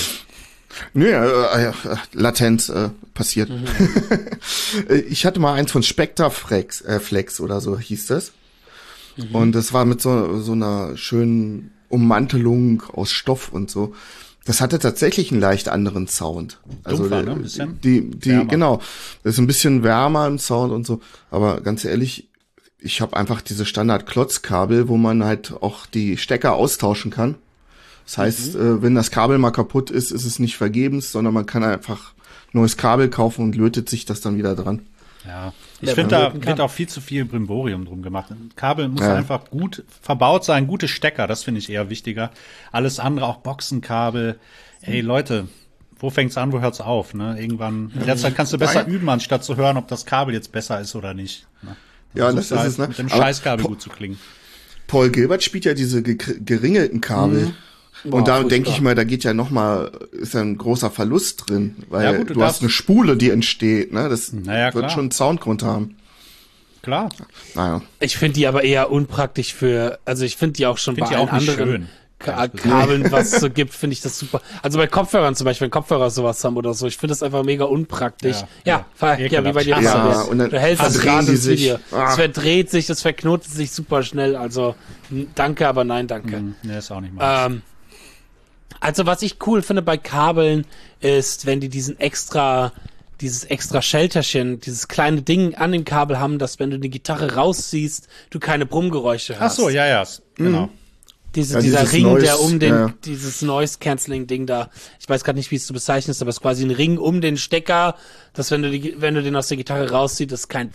S3: Latenz passiert. Ich hatte mal eins von Spectre Flex oder so hieß das. Und das war mit so einer schönen Ummantelung aus Stoff und so. Das hatte tatsächlich einen leicht anderen Sound.
S2: Dumpfer, ne? Ein bisschen
S3: die
S2: wärmer.
S3: genau. Das ist ein bisschen wärmer im Sound und so. Aber ganz ehrlich, ich habe einfach diese Standard-Klotzkabel, wo man halt auch die Stecker austauschen kann. Das heißt, wenn das Kabel mal kaputt ist, ist es nicht vergebens, sondern man kann einfach neues Kabel kaufen und lötet sich das dann wieder dran.
S2: Ja, ich finde, da wird auch viel zu viel Brimborium drum gemacht. Ein Kabel muss einfach gut verbaut sein, gute Stecker, das finde ich eher wichtiger. Alles andere, auch Boxenkabel. Ey, Leute, wo fängt's an, wo hört's auf? Ne? Irgendwann, in der Zeit kannst du besser üben, anstatt zu hören, ob das Kabel jetzt besser ist oder nicht. Ne?
S3: Ja, das ist es, ne?
S2: Mit dem Scheißkabel gut zu klingen.
S3: Paul Gilbert spielt ja diese geringelten Kabel. Und da denke ich mal, da geht ja ist ja ein großer Verlust drin, weil du hast eine Spule, die entsteht, ne? Das wird schon einen Soundgrund haben.
S2: Klar.
S3: Naja.
S1: Ich finde die aber eher unpraktisch also ich finde die auch schon bei allen anderen Kabeln, was es so gibt, finde ich das super. Also bei Kopfhörern zum Beispiel, wenn Kopfhörer sowas haben oder so, ich finde das einfach mega unpraktisch. Ja, wie bei dir.
S3: Ja, und dann
S1: du hältst das gerade ins Video.
S3: Ah.
S1: Es verdreht sich, das verknotet sich super schnell, also danke, aber nein, danke.
S2: Nee, ist auch nicht mal.
S1: Also was ich cool finde bei Kabeln ist, wenn die dieses extra Schalterchen, dieses kleine Ding an dem Kabel haben, dass wenn du die Gitarre rausziehst, du keine Brummgeräusche hast.
S2: Ach so, ja, genau.
S1: Dieser Ring, der dieses Noise-Canceling-Ding da, ich weiß gerade nicht, wie es du bezeichnest, aber es ist quasi ein Ring um den Stecker, dass wenn du den aus der Gitarre rausziehst, es kein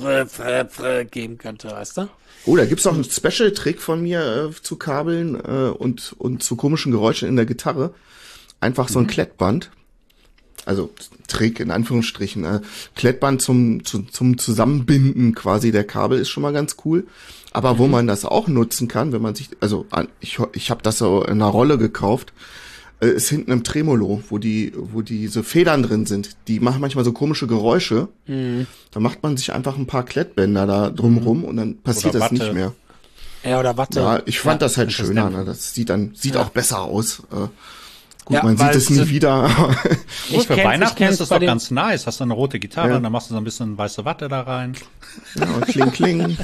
S1: geben könnte, weißt du?
S3: Oh, da gibt's auch einen Special-Trick von mir zu Kabeln und zu komischen Geräuschen in der Gitarre. Einfach so ein Klettband. Also Trick in Anführungsstrichen. Klettband zum Zusammenbinden quasi der Kabel ist schon mal ganz cool. Aber wo man das auch nutzen kann, wenn man sich, also ich habe das so in einer Rolle gekauft, ist hinten im Tremolo, wo diese Federn drin sind. Die machen manchmal so komische Geräusche. Da macht man sich einfach ein paar Klettbänder da drumrum und dann passiert das nicht mehr.
S1: Ja, oder Watte.
S3: Ja, ich fand das halt schöner. Ne? Das sieht auch besser aus. Gut, man sieht es nie wieder.
S2: Für Weihnachten ist das doch ganz nice. Hast du eine rote Gitarre und dann machst du so ein bisschen weiße Watte da rein.
S3: Ja, kling, kling.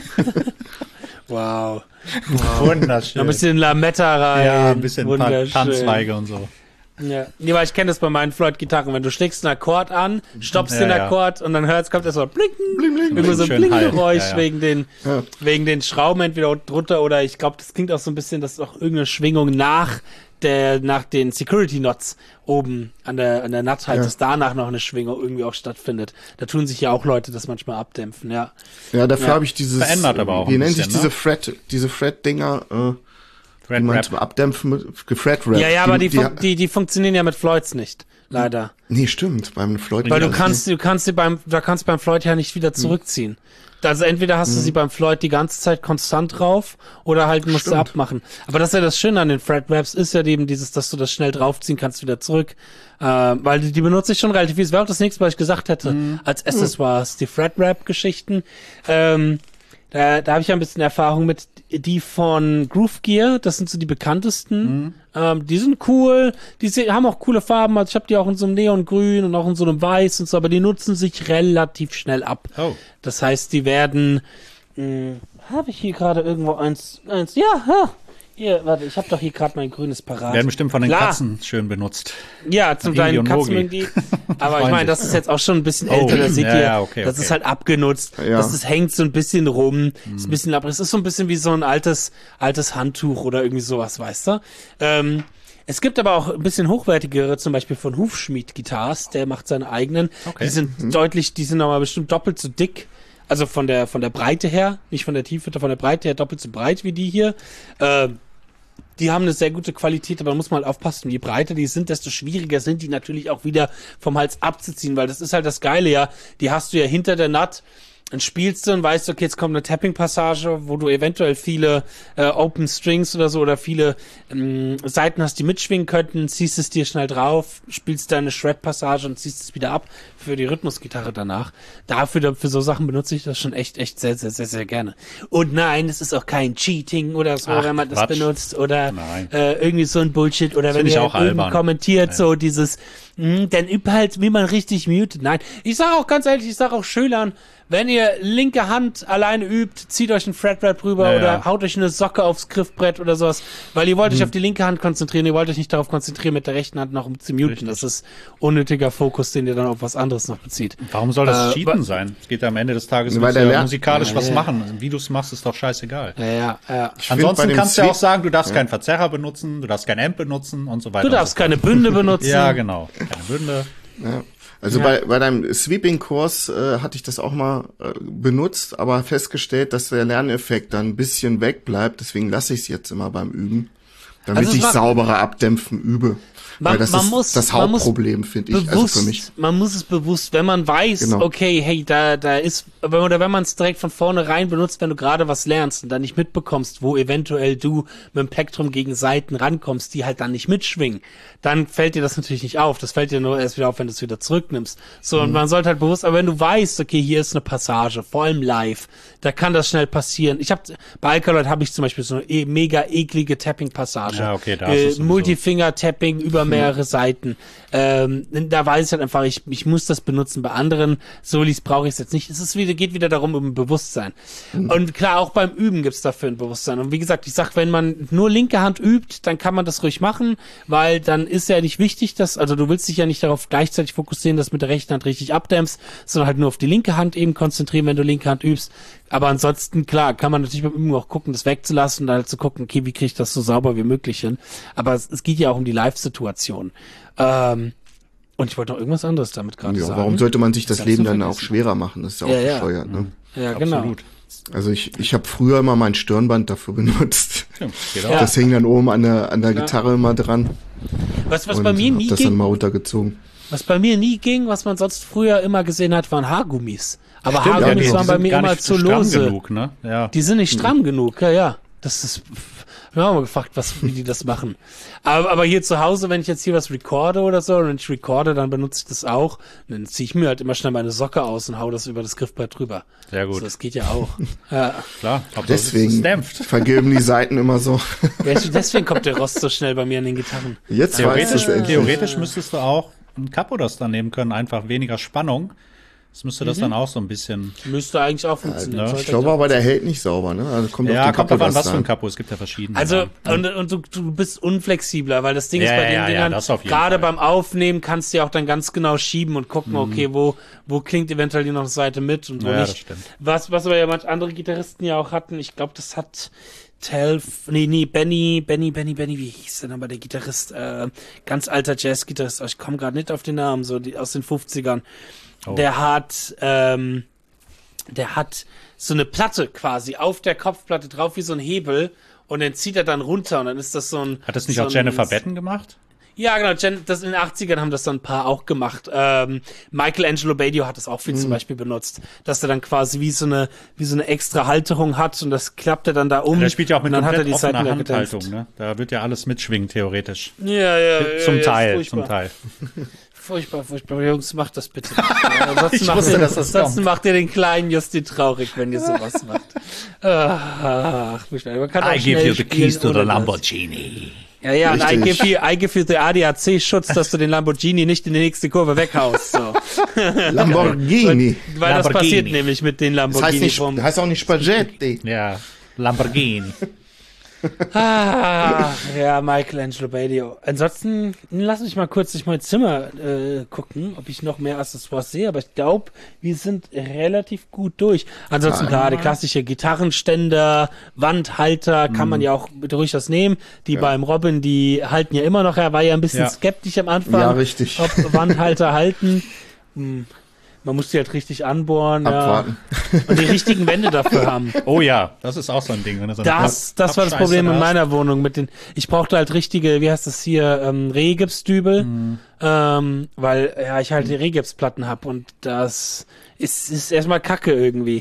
S1: Wow.
S2: Wunderschön.
S1: Ein bisschen Lametta rein.
S2: Ja, ein bisschen Tanzzweige und so.
S1: Ja, nee, weil ich kenne das bei meinen Floyd-Gitarren. Wenn du schlägst einen Akkord an, stoppst den Akkord und dann kommt erst so blinken, bling, bling, irgendwie so ein Bling-Geräusch wegen den Schrauben entweder drunter oder ich glaube, das klingt auch so ein bisschen, dass auch irgendeine Schwingung nach den Security Knots oben an der Nut halt, dass danach noch eine Schwingung irgendwie auch stattfindet. Da tun sich ja auch Leute das manchmal abdämpfen, ja.
S3: Ja, dafür habe ich dieses,
S2: verändert aber auch
S3: wie nennt sich diese Fret-Dinger, die man zum Abdämpfen gefret-wrapped.
S1: Ja, aber die funktionieren ja mit Floyds nicht, leider.
S3: Nee, stimmt, beim Floyd.
S1: Weil du kannst beim Floyd ja nicht wieder zurückziehen. Also entweder hast du sie beim Floyd die ganze Zeit konstant drauf oder halt musst du abmachen. Aber das ist ja das Schöne an den Fret-Wraps, ist ja eben dieses, dass du das schnell draufziehen kannst, wieder zurück. Weil die benutze ich schon relativ viel. Das wäre auch das nächste, was ich gesagt hätte, als Accessoires. Die Fret-Wrap-Geschichten. Da habe ich ja ein bisschen Erfahrung mit. Die von Groove Gear, das sind so die bekanntesten. Die sind cool, haben auch coole Farben, also ich habe die auch in so einem Neongrün und auch in so einem Weiß und so, aber die nutzen sich relativ schnell ab.
S2: Oh.
S1: Das heißt, die werden, habe ich hier gerade irgendwo eins, hier, warte, ich habe doch hier gerade mein grünes parat.
S2: Werden bestimmt von den Katzen schön benutzt.
S1: Ja, zum deinen Katzen irgendwie. Aber ich meine, das ist jetzt auch schon ein bisschen älter, da seht ihr, das ist halt abgenutzt. Ja. Das hängt so ein bisschen rum, ist ein bisschen Abriss. Es ist so ein bisschen wie so ein altes Handtuch oder irgendwie sowas, weißt du? Es gibt aber auch ein bisschen hochwertigere, zum Beispiel von Hufschmied Guitars, der macht seine eigenen. Okay. Die sind aber bestimmt doppelt so dick. Also von der Breite her, nicht von der Tiefe, von der Breite her doppelt so breit wie die hier. Die haben eine sehr gute Qualität, aber man muss mal aufpassen, je breiter die sind, desto schwieriger sind die natürlich auch wieder vom Hals abzuziehen, weil das ist halt das Geile, ja, die hast du ja hinter der Nut, dann spielst du und weißt, okay, jetzt kommt eine Tapping-Passage, wo du eventuell viele Open Strings oder so oder viele Seiten hast, die mitschwingen könnten, ziehst es dir schnell drauf, spielst deine Shred-Passage und ziehst es wieder ab für die Rhythmusgitarre danach. Für so Sachen benutze ich das schon echt sehr, sehr, sehr, sehr gerne. Und nein, es ist auch kein Cheating oder so, wenn man das benutzt oder irgendwie so ein Bullshit oder wenn ihr irgendwie kommentiert, so dieses Dann übt halt, wie man richtig mutet. Nein, ich sage auch ganz ehrlich, ich sage auch Schülern, wenn ihr linke Hand alleine übt, zieht euch ein Fretbrett rüber oder haut euch eine Socke aufs Griffbrett oder sowas, weil ihr wollt euch auf die linke Hand konzentrieren, ihr wollt euch nicht darauf konzentrieren, mit der rechten Hand noch zu muten. Richtig. Das ist unnötiger Fokus, den ihr dann auf was anderes noch bezieht.
S2: Warum soll das Cheaten sein? Es geht ja am Ende des Tages musikalisch was machen. Wie du es machst, ist doch scheißegal.
S1: Ja.
S2: Ansonsten kannst du ja auch sagen, du darfst keinen Verzerrer benutzen, du darfst kein Amp benutzen und so weiter.
S1: Du darfst keine Bünde benutzen.
S2: Ja, genau. Keine Bünde.
S3: Ja. Also bei deinem Sweeping-Kurs hatte ich das auch mal benutzt, aber festgestellt, dass der Lerneffekt dann ein bisschen wegbleibt. Deswegen lasse ich es jetzt immer beim Üben, damit ich sauberer abdämpfen übe. Weil das ist das Hauptproblem, finde ich, also für mich.
S1: Man muss es bewusst, wenn man weiß, okay, hey, da ist, oder wenn man es direkt von vornherein benutzt, wenn du gerade was lernst und dann nicht mitbekommst, wo eventuell du mit dem Plektrum gegen Seiten rankommst, die halt dann nicht mitschwingen, dann fällt dir das natürlich nicht auf. Das fällt dir nur erst wieder auf, wenn du es wieder zurücknimmst. So, und man sollte halt bewusst, aber wenn du weißt, okay, hier ist eine Passage, vor allem live, da kann das schnell passieren. Bei Alkaloid habe ich zum Beispiel so eine mega eklige Tapping-Passage.
S2: Ja, okay, da ist es
S1: Multifinger-Tapping über mehrere Seiten. Da weiß ich halt einfach, ich muss das benutzen. Bei anderen Solis brauche ich es jetzt nicht. Geht wieder darum, um Bewusstsein. Und klar, auch beim Üben gibt's dafür ein Bewusstsein. Und wie gesagt, ich sag, wenn man nur linke Hand übt, dann kann man das ruhig machen, weil dann ist ja nicht wichtig, also du willst dich ja nicht darauf gleichzeitig fokussieren, dass du mit der rechten Hand richtig abdämpfst, sondern halt nur auf die linke Hand eben konzentrieren, wenn du linke Hand übst. Aber ansonsten, klar, kann man natürlich beim Üben auch gucken, das wegzulassen und dann halt zu gucken, okay, wie kriege ich das so sauber wie möglich hin. Aber es geht ja auch um die Live-Situation. Und ich wollte noch irgendwas anderes damit gerade sagen.
S3: Warum sollte man sich das Leben dann auch schwerer machen? Das ist ja auch bescheuert, ne?
S1: Ja, genau.
S2: Absolut.
S3: Also ich habe früher immer mein Stirnband dafür benutzt.
S2: Ja,
S3: das hing dann oben an der Gitarre immer dran.
S1: Was bei mir nie
S3: das
S1: ging,
S3: dann mal runtergezogen.
S1: was bei mir nie ging, was man sonst früher immer gesehen hat, waren Haargummis. Aber
S2: stimmt,
S1: Haargummis waren bei mir
S2: gar
S1: immer
S2: nicht
S1: zu
S2: stramm
S1: lose.
S2: genug, ne? Ja.
S1: Die sind nicht stramm genug, ja. Das ist, wir haben mal gefragt, wie die das machen. Aber hier zu Hause, wenn ich jetzt hier was recorde oder so, und wenn ich recorde, dann benutze ich das auch. Und dann ziehe ich mir halt immer schnell meine Socke aus und hau das über das Griffbrett drüber.
S2: Sehr gut.
S1: So, das geht ja auch. Ja.
S2: Klar.
S3: Deswegen vergilben die Seiten immer so.
S1: Ja, deswegen kommt der Rost so schnell bei mir an den Gitarren.
S3: Jetzt weißt du es endlich.
S2: Theoretisch müsstest du auch ein Capo das dann nehmen können, einfach weniger Spannung. Das müsste das dann auch so ein bisschen.
S1: Müsste eigentlich auch funktionieren.
S3: Ich glaube aber, der hält nicht sauber, ne? Also kommt
S2: kommt drauf an, was für ein Capo. Es gibt ja verschiedene.
S1: Also, und du bist unflexibler, weil das Ding ist bei den Dingern, gerade beim Aufnehmen kannst du ja auch dann ganz genau schieben und gucken, okay, wo klingt eventuell die noch eine Seite mit und wo nicht. Das stimmt. Was aber ja manche andere Gitarristen ja auch hatten, ich glaube, das hat Benny, wie hieß der aber der Gitarrist, ganz alter Jazz-Gitarrist, ich komme gerade nicht auf den Namen, so aus den 50ern. Oh. Der hat so eine Platte quasi auf der Kopfplatte drauf wie so ein Hebel und den zieht er dann runter und dann ist das so ein...
S2: Hat das nicht auch Jennifer Batten gemacht?
S1: Ja, genau, das in den 80ern haben das dann ein paar auch gemacht. Michelangelo Badio hat das auch viel zum Beispiel benutzt, dass er dann quasi wie so eine extra Halterung hat und das klappt er dann da um.
S2: Der spielt ja auch mit
S1: komplett
S2: offener Handhaltung, ne? Da wird ja alles mitschwingen, theoretisch.
S1: Ja.
S2: Zum Teil.
S1: Furchtbar. Jungs, macht das bitte nicht.
S2: Ansonsten
S1: macht ihr den kleinen Justin traurig, wenn ihr sowas macht. Man kann auch
S2: I give you the keys to the Lamborghini.
S1: Ja, und I give you the ADAC-Schutz, dass du den Lamborghini nicht in die nächste Kurve weghaust. So.
S3: Lamborghini.
S1: Weil das passiert nämlich mit den Lamborghini.
S3: Das heißt auch nicht Spaghetti.
S2: Ja, Lamborghini.
S1: Ja, Michelangelo Badio. Ansonsten lass mich mal kurz durch mein Zimmer gucken, ob ich noch mehr Accessoires sehe, aber ich glaube, wir sind relativ gut durch. Ansonsten klar, die klassische Gitarrenständer, Wandhalter kann man ja auch durchaus nehmen. Die beim Robin, die halten ja immer noch, er war ja ein bisschen skeptisch am Anfang.
S3: Ja, richtig.
S1: Ob Wandhalter halten. Man muss die halt richtig anbohren.
S3: Abwarten.
S1: Ja. Und die richtigen Wände dafür haben.
S2: Oh ja, das ist auch so ein Ding. Wenn du so
S1: das war das Problem in meiner Wohnung. Ich brauchte halt richtige, wie heißt das hier, Rehgipsdübel, weil ich halt die Rehgipsplatten hab und das ist erstmal Kacke irgendwie.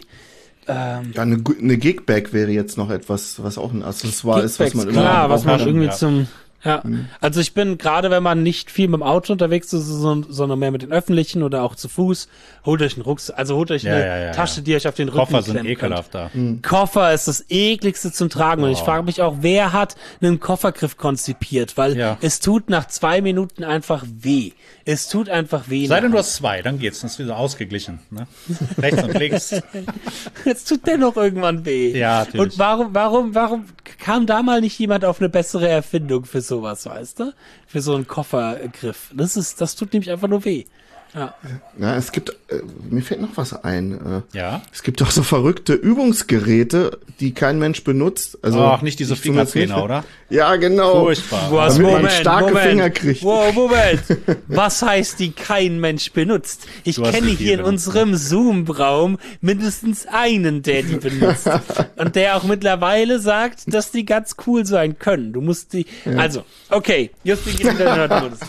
S3: Eine Gigbag wäre jetzt noch etwas, was auch ein Accessoire ist, was man immer
S1: klar, was man irgendwie Ja, also ich bin, gerade wenn man nicht viel mit dem Auto unterwegs ist, sondern mehr mit den Öffentlichen oder auch zu Fuß, holt euch einen Rucksack, also holt euch eine Tasche, die euch auf den Rücken
S2: Koffer sind
S1: klemmen
S2: ekelhaft
S1: könnt.
S2: da.
S1: Koffer ist das ekligste zum Tragen und ich frage mich auch, wer hat einen Koffergriff konzipiert, weil es tut nach 2 Minuten einfach weh. Es tut einfach weh.
S2: Sei denn, du hast 2, dann geht's, dann ist wieder ausgeglichen. Ne? Rechts und links.
S1: Es tut dennoch irgendwann weh.
S2: Ja, natürlich.
S1: Und warum kam da mal nicht jemand auf eine bessere Erfindung für sowas, weißt du? Für so einen Koffergriff. Das tut nämlich einfach nur weh.
S3: Ja, es gibt, mir fällt noch was ein. Es gibt auch so verrückte Übungsgeräte, die kein Mensch benutzt. Also
S2: Ach, nicht diese Fingertrainer, oder?
S3: Ja, genau.
S2: Furchtbar.
S3: Damit man starke Finger kriegt.
S1: Wow, Moment. Was heißt, die kein Mensch benutzt? Ich kenne hier in unserem Zoom-Raum mindestens einen, der die benutzt. Und der auch mittlerweile sagt, dass die ganz cool sein können. Du musst die, also, okay, Justin geht in der Nerd-Modus.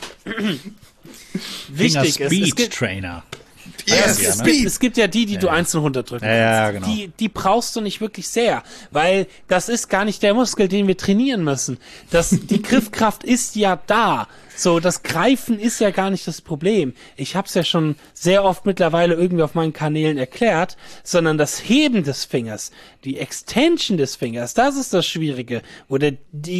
S1: Wichtig
S2: Speed Trainer.
S1: Es gibt ja die du einzeln runterdrücken kannst.
S2: Ja, genau.
S1: Die brauchst du nicht wirklich sehr, weil das ist gar nicht der Muskel, den wir trainieren müssen. Die Griffkraft ist ja da. So, das Greifen ist ja gar nicht das Problem. Ich habe es ja schon sehr oft mittlerweile irgendwie auf meinen Kanälen erklärt, sondern das Heben des Fingers, die Extension des Fingers, das ist das Schwierige, wo der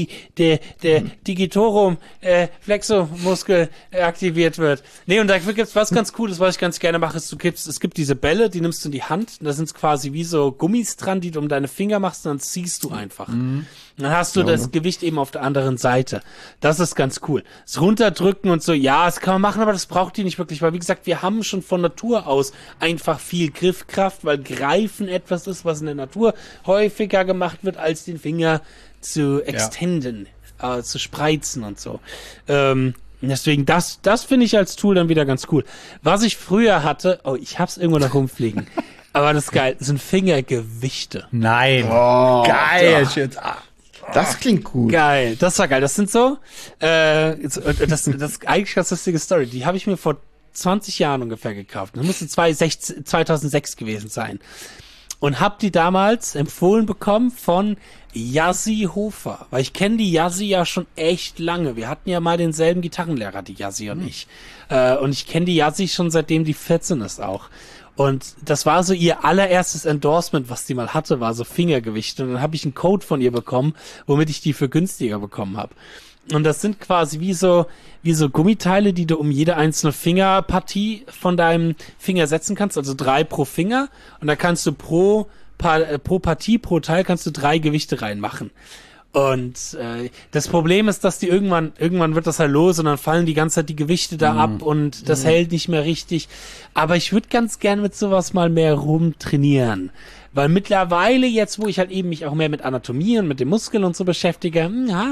S1: Digitorum Flexomuskel aktiviert wird. Nee, und da gibt's was ganz Cooles, was ich ganz gerne mache, ist, es gibt diese Bälle, die nimmst du in die Hand, da sind quasi wie so Gummis dran, die du um deine Finger machst, und dann ziehst du einfach. Dann hast du das Gewicht eben auf der anderen Seite. Das ist ganz cool. Das Runterdrücken und so, ja, das kann man machen, aber das braucht die nicht wirklich, weil wie gesagt, wir haben schon von Natur aus einfach viel Griffkraft, weil Greifen etwas ist, was in der Natur häufiger gemacht wird, als den Finger zu extenden, zu spreizen und so. Deswegen, das finde ich als Tool dann wieder ganz cool. Was ich früher hatte, ich hab's irgendwo noch rumfliegen, aber das ist geil, sind Fingergewichte.
S2: Nein. Oh, geil.
S3: Das klingt gut.
S1: Geil, das war geil. Das sind so, das ist eigentlich ganz lustige Story. Die habe ich mir vor 20 Jahren ungefähr gekauft. Das musste 2006 gewesen sein. Und hab die damals empfohlen bekommen von Yazzi Hofer. Weil ich kenne die Yazzi ja schon echt lange. Wir hatten ja mal denselben Gitarrenlehrer, die Yazzi und ich. Und ich kenne die Yazzi schon seitdem die 14 ist auch. Und das war so ihr allererstes Endorsement, was die mal hatte, war so Fingergewicht. Und dann habe ich einen Code von ihr bekommen, womit ich die für günstiger bekommen habe. Und das sind quasi wie so Gummiteile, die du um jede einzelne Fingerpartie von deinem Finger setzen kannst, also 3 pro Finger. Und da kannst du pro Partie, pro Teil kannst du 3 Gewichte reinmachen. Und das Problem ist, dass die irgendwann wird das halt los und dann fallen die ganze Zeit die Gewichte da ab und das hält nicht mehr richtig. Aber ich würde ganz gern mit sowas mal mehr rumtrainieren. Weil mittlerweile jetzt, wo ich halt eben mich auch mehr mit Anatomie und mit den Muskeln und so beschäftige,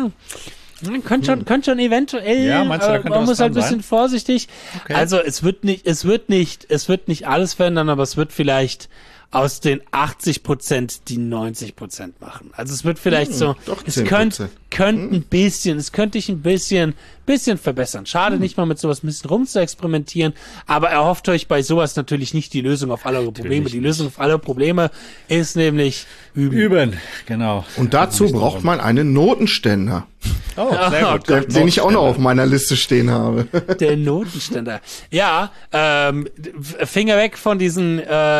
S1: könnte schon eventuell,
S2: meinst du,
S1: man muss halt ein bisschen vorsichtig.
S2: Okay.
S1: Also es wird nicht alles verändern, aber es wird vielleicht aus den 80% die 90% machen. Also es wird vielleicht es könnte dich ein bisschen verbessern. Schade, nicht mal mit sowas ein bisschen rum zu experimentieren, aber erhofft euch bei sowas natürlich nicht die Lösung auf alle Probleme. Die Lösung auf alle Probleme ist nämlich üben.
S2: Genau.
S3: Und dazu braucht man einen Notenständer.
S2: Oh, sehr gut.
S3: Den ich auch noch auf meiner Liste stehen habe.
S1: Der Notenständer. Ja, Finger weg von diesen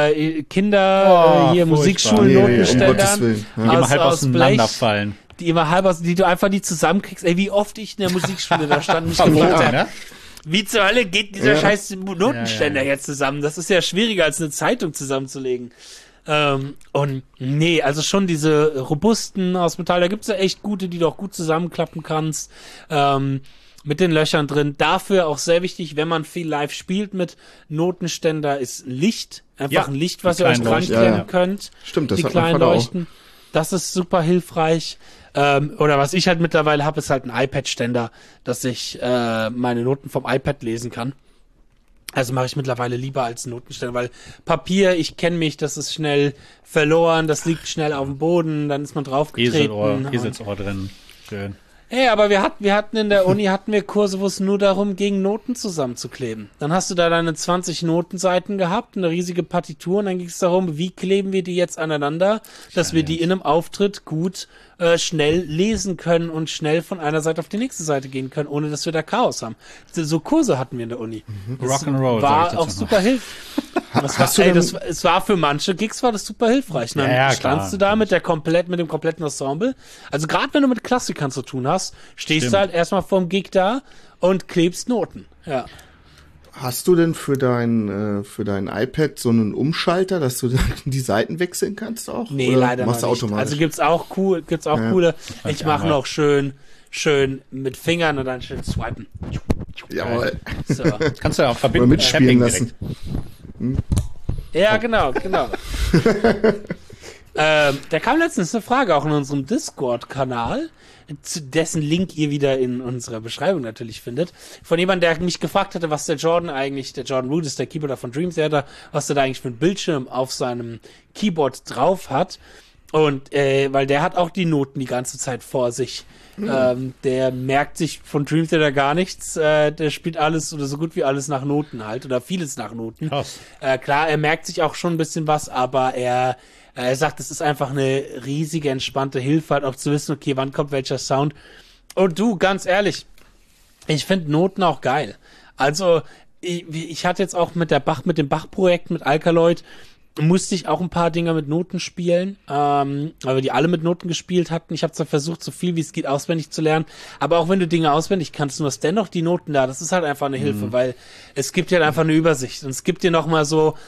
S1: Musikschulen-Notenständern.
S3: Die
S2: immer halb auseinanderfallen.
S1: Die du einfach nie zusammenkriegst. Ey, wie oft ich in der Musikschule da stand und mich gefragt habe,
S2: ne?
S1: wie zur Hölle geht dieser scheiß Notenständer jetzt zusammen? Das ist ja schwieriger, als eine Zeitung zusammenzulegen. Und nee, also schon diese robusten aus Metall, da gibt's ja echt gute, die du auch gut zusammenklappen kannst, mit den Löchern drin. Dafür auch sehr wichtig, wenn man viel live spielt mit Notenständer, ist Licht. Einfach ein Licht, was ihr euch dran klemmen könnt.
S3: Stimmt, das
S1: die
S3: hat mein
S1: kleinen
S3: Vater
S1: Leuchten. Auch. Das ist super hilfreich. Oder was ich halt mittlerweile habe, ist halt ein iPad-Ständer, dass ich meine Noten vom iPad lesen kann. Also mache ich mittlerweile lieber als Notenständer, weil Papier, ich kenne mich, das ist schnell verloren, das liegt schnell auf dem Boden, dann ist man draufgetreten.
S2: Eselsohr drin. Schön.
S1: Hey, aber wir hatten in der Uni Kurse, wo es nur darum ging, Noten zusammenzukleben. Dann hast du da deine 20 Notenseiten gehabt, eine riesige Partitur, und dann ging es darum, wie kleben wir die jetzt aneinander, dass wir die in einem Auftritt gut schnell lesen können und schnell von einer Seite auf die nächste Seite gehen können, ohne dass wir da Chaos haben. So Kurse hatten wir in der Uni.
S2: Rock'n'Roll.
S1: War auch super hilfreich. Es war für manche Gigs war das super hilfreich. Dann standst du da mit dem kompletten Ensemble. Also gerade wenn du mit Klassikern zu tun hast, stehst du halt erstmal vorm Gig da und klebst Noten. Ja.
S3: Hast du denn für dein iPad so einen Umschalter, dass du die Seiten wechseln kannst auch?
S1: Nee,
S3: oder
S1: leider
S3: machst du
S1: noch nicht.
S3: automatisch?
S1: Also gibt's auch coole. Ich mache noch schön mit Fingern und dann schön swipen.
S3: Jawohl.
S1: So.
S2: Kannst du auch verbinden
S3: Mal mitspielen lassen.
S1: Ja, genau. Da kam letztens eine Frage auch in unserem Discord-Kanal, dessen Link ihr wieder in unserer Beschreibung natürlich findet, von jemandem, der mich gefragt hatte, was der Jordan Root ist, der Keyboarder von Dream Theater, was der da eigentlich für einen Bildschirm auf seinem Keyboard drauf hat. Und weil der hat auch die Noten die ganze Zeit vor sich. Der merkt sich von Dream Theater gar nichts. Der spielt alles oder so gut wie alles nach Noten halt oder vieles nach Noten.
S2: Krass.
S1: Klar, er merkt sich auch schon ein bisschen was, aber er sagt, es ist einfach eine riesige, entspannte Hilfe, halt auch zu wissen, okay, wann kommt welcher Sound. Und du, ganz ehrlich, ich finde Noten auch geil. Also, ich hatte jetzt auch mit dem Bach-Projekt, mit Alkaloid, musste ich auch ein paar Dinger mit Noten spielen, weil wir die alle mit Noten gespielt hatten. Ich habe zwar versucht, so viel wie es geht auswendig zu lernen, aber auch wenn du Dinge auswendig kannst, du hast dennoch die Noten da. Das ist halt einfach eine Hilfe, weil es gibt dir halt einfach eine Übersicht und es gibt dir noch mal so,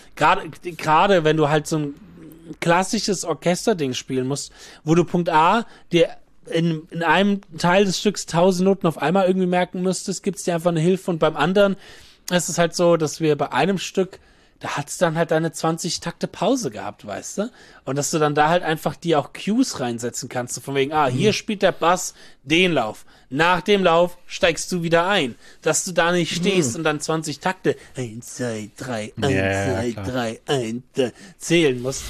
S1: gerade wenn du halt so ein klassisches Orchesterding spielen musst, wo du Punkt A dir in einem Teil des Stücks 1000 Noten auf einmal irgendwie merken müsstest, gibt's dir einfach eine Hilfe und beim anderen ist es halt so, dass wir bei einem Stück da hat's dann halt deine 20 Takte Pause gehabt, weißt du? Und dass du dann da halt einfach dir auch Cues reinsetzen kannst, so von wegen, hier spielt der Bass den Lauf. Nach dem Lauf steigst du wieder ein. Dass du da nicht stehst und dann 20 Takte 1, 2, 3, 1, 2, 3, 1 zählen musst.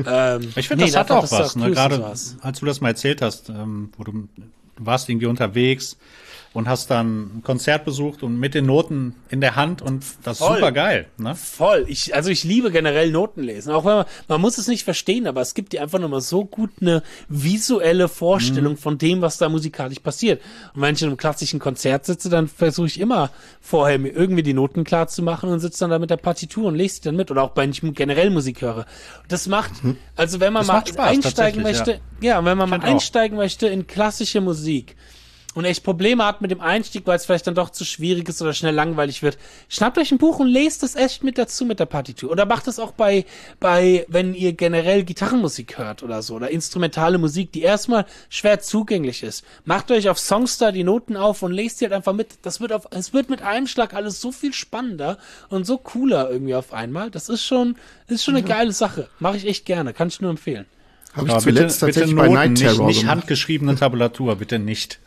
S2: Ich finde, das hat auch was, ne? Gerade als du das mal erzählt hast, wo du warst irgendwie unterwegs und hast dann ein Konzert besucht und mit den Noten in der Hand und das ist super geil, ne?
S1: Voll. Ich liebe generell Notenlesen. Auch wenn man muss es nicht verstehen, aber es gibt dir einfach nochmal so gut eine visuelle Vorstellung von dem, was da musikalisch passiert. Und wenn ich in einem klassischen Konzert sitze, dann versuche ich immer vorher mir irgendwie die Noten klar zu machen und sitze dann da mit der Partitur und lese die dann mit. Oder auch wenn ich generell Musik höre. Das macht, also wenn man mal
S2: Spaß,
S1: einsteigen möchte, wenn man mal einsteigen möchte in klassische Musik, und echt Probleme hat mit dem Einstieg, weil es vielleicht dann doch zu schwierig ist oder schnell langweilig wird, schnappt euch ein Buch und lest es echt mit dazu mit der Partitur. Oder macht es auch bei wenn ihr generell Gitarrenmusik hört oder so, oder instrumentale Musik, die erstmal schwer zugänglich ist. Macht euch auf Songstar die Noten auf und lest die halt einfach mit. Es wird mit einem Schlag alles so viel spannender und so cooler irgendwie auf einmal. Das ist schon eine geile Sache. Mache ich echt gerne. Kann ich nur empfehlen.
S3: Habe ich zuletzt tatsächlich bei Night Terror
S2: nicht handgeschriebene Tabulatur, bitte nicht.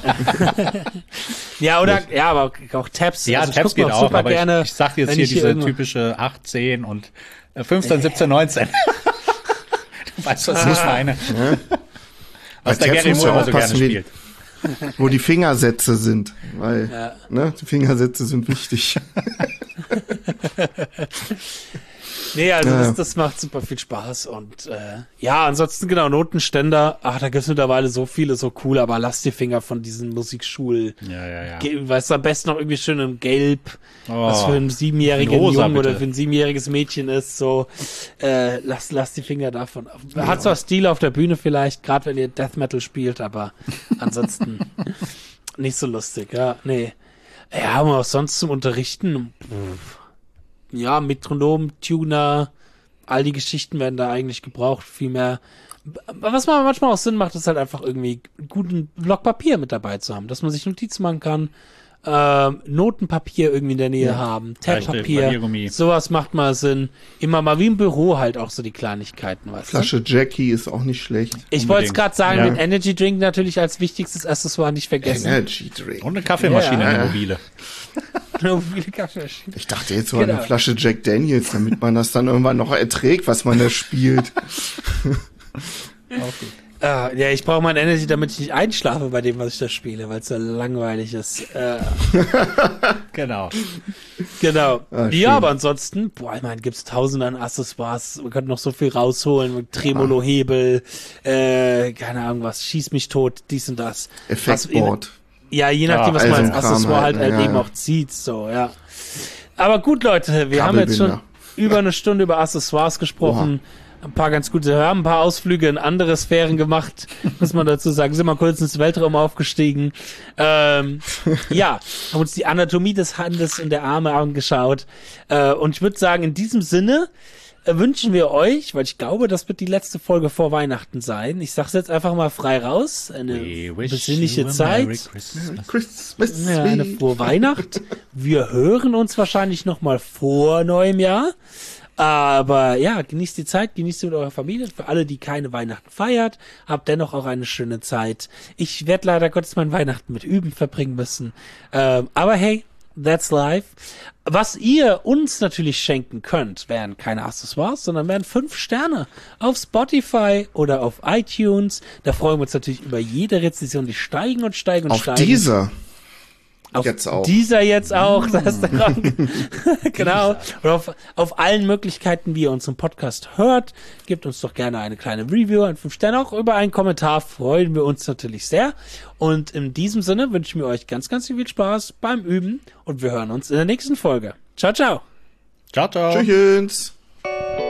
S1: aber auch Tabs.
S2: Ja,
S1: also
S2: Tabs geht auch, aber
S1: gerne,
S2: ich sag jetzt hier diese typische 8, 10 und 15, 17, 19. Du weißt, was ich meine. Was der Gary Moore immer so gerne spielt.
S3: Wo die Fingersätze sind, weil die Fingersätze sind wichtig.
S1: Nee, also das macht super viel Spaß und ansonsten genau, Notenständer, da gibt's mittlerweile so viele, so cool, aber lasst die Finger von diesen Musikschul, weißt du, am besten noch irgendwie schön in Gelb, was für einen 7-jährigen Jungen oder für ein 7-jähriges Mädchen ist, so, lasst die Finger davon. Hat zwar Stil auf der Bühne vielleicht, gerade wenn ihr Death Metal spielt, aber ansonsten nicht so lustig, nee. Ja, aber auch sonst zum Unterrichten, Metronom, Tuner, all die Geschichten werden da eigentlich gebraucht, viel mehr. Was manchmal auch Sinn macht, ist halt einfach irgendwie einen guten Block Papier mit dabei zu haben, dass man sich Notizen machen kann, Notenpapier irgendwie in der Nähe haben, Tabpapier, sowas macht mal Sinn. Immer mal wie im Büro halt auch so die Kleinigkeiten, weißt du?
S3: Flasche Jackie ist auch nicht schlecht.
S1: Ich wollte es gerade sagen, mit Energy Drink natürlich als wichtigstes Accessoire nicht vergessen.
S3: Energy Drink.
S2: Und eine Kaffeemaschine, eine mobile.
S1: Eine mobile Kaffeemaschine.
S3: Ich dachte jetzt so eine Flasche Jack Daniels, damit man das dann irgendwann noch erträgt, was man da spielt.
S1: Ja, ich brauche mein Energy, damit ich nicht einschlafe bei dem, was ich da spiele, weil es so langweilig ist.
S2: Genau.
S1: Genau.
S3: Ah, schön.
S1: Ja, aber ansonsten, ich meine, gibt's tausende an Accessoires. Man könnte noch so viel rausholen. Tremolo-Hebel, keine Ahnung was, schieß mich tot, dies und das.
S3: Effektboard.
S1: Ja, je nachdem, was
S3: also
S1: man als
S3: Kram
S1: Accessoire
S3: halt,
S1: halt
S3: ja.
S1: eben auch zieht, so, ja. Aber gut, Leute, wir haben jetzt schon
S3: Kabelbinder.
S1: über eine Stunde über Accessoires gesprochen. Ein paar ganz gute, wir haben ein paar Ausflüge in andere Sphären gemacht, muss man dazu sagen. Sind mal kurz ins Weltraum aufgestiegen. Ja, haben uns die Anatomie des Handes und der Arme angeschaut. Und ich würde sagen, in diesem Sinne wünschen wir euch, weil ich glaube, das wird die letzte Folge vor Weihnachten sein. Ich sag's jetzt einfach mal frei raus. Eine besinnliche Zeit.
S3: Christmas.
S1: Ja, eine frohe Weihnacht. Wir hören uns wahrscheinlich noch mal vor neuem Jahr. Aber ja, genießt die Zeit, genießt sie mit eurer Familie. Für alle, die keine Weihnachten feiert, habt dennoch auch eine schöne Zeit. Ich werde leider Gottes mein Weihnachten mit Üben verbringen müssen. Aber hey, that's life. Was ihr uns natürlich schenken könnt, wären keine Accessoires, sondern wären 5 Sterne auf Spotify oder auf iTunes. Da freuen wir uns natürlich über jede Rezension, die steigen und steigen und
S3: Auf
S1: steigen. Auf
S3: Jetzt auch.
S1: dieser jetzt auch, das ist der Grund. Genau. Und auf allen Möglichkeiten, wie ihr unseren Podcast hört, gebt uns doch gerne eine kleine Review, ein 5 Sterne, auch über einen Kommentar freuen wir uns natürlich sehr. Und in diesem Sinne wünschen wir euch ganz, ganz viel Spaß beim Üben und wir hören uns in der nächsten Folge. Ciao, ciao.
S2: Ciao, ciao.
S3: Tschüss.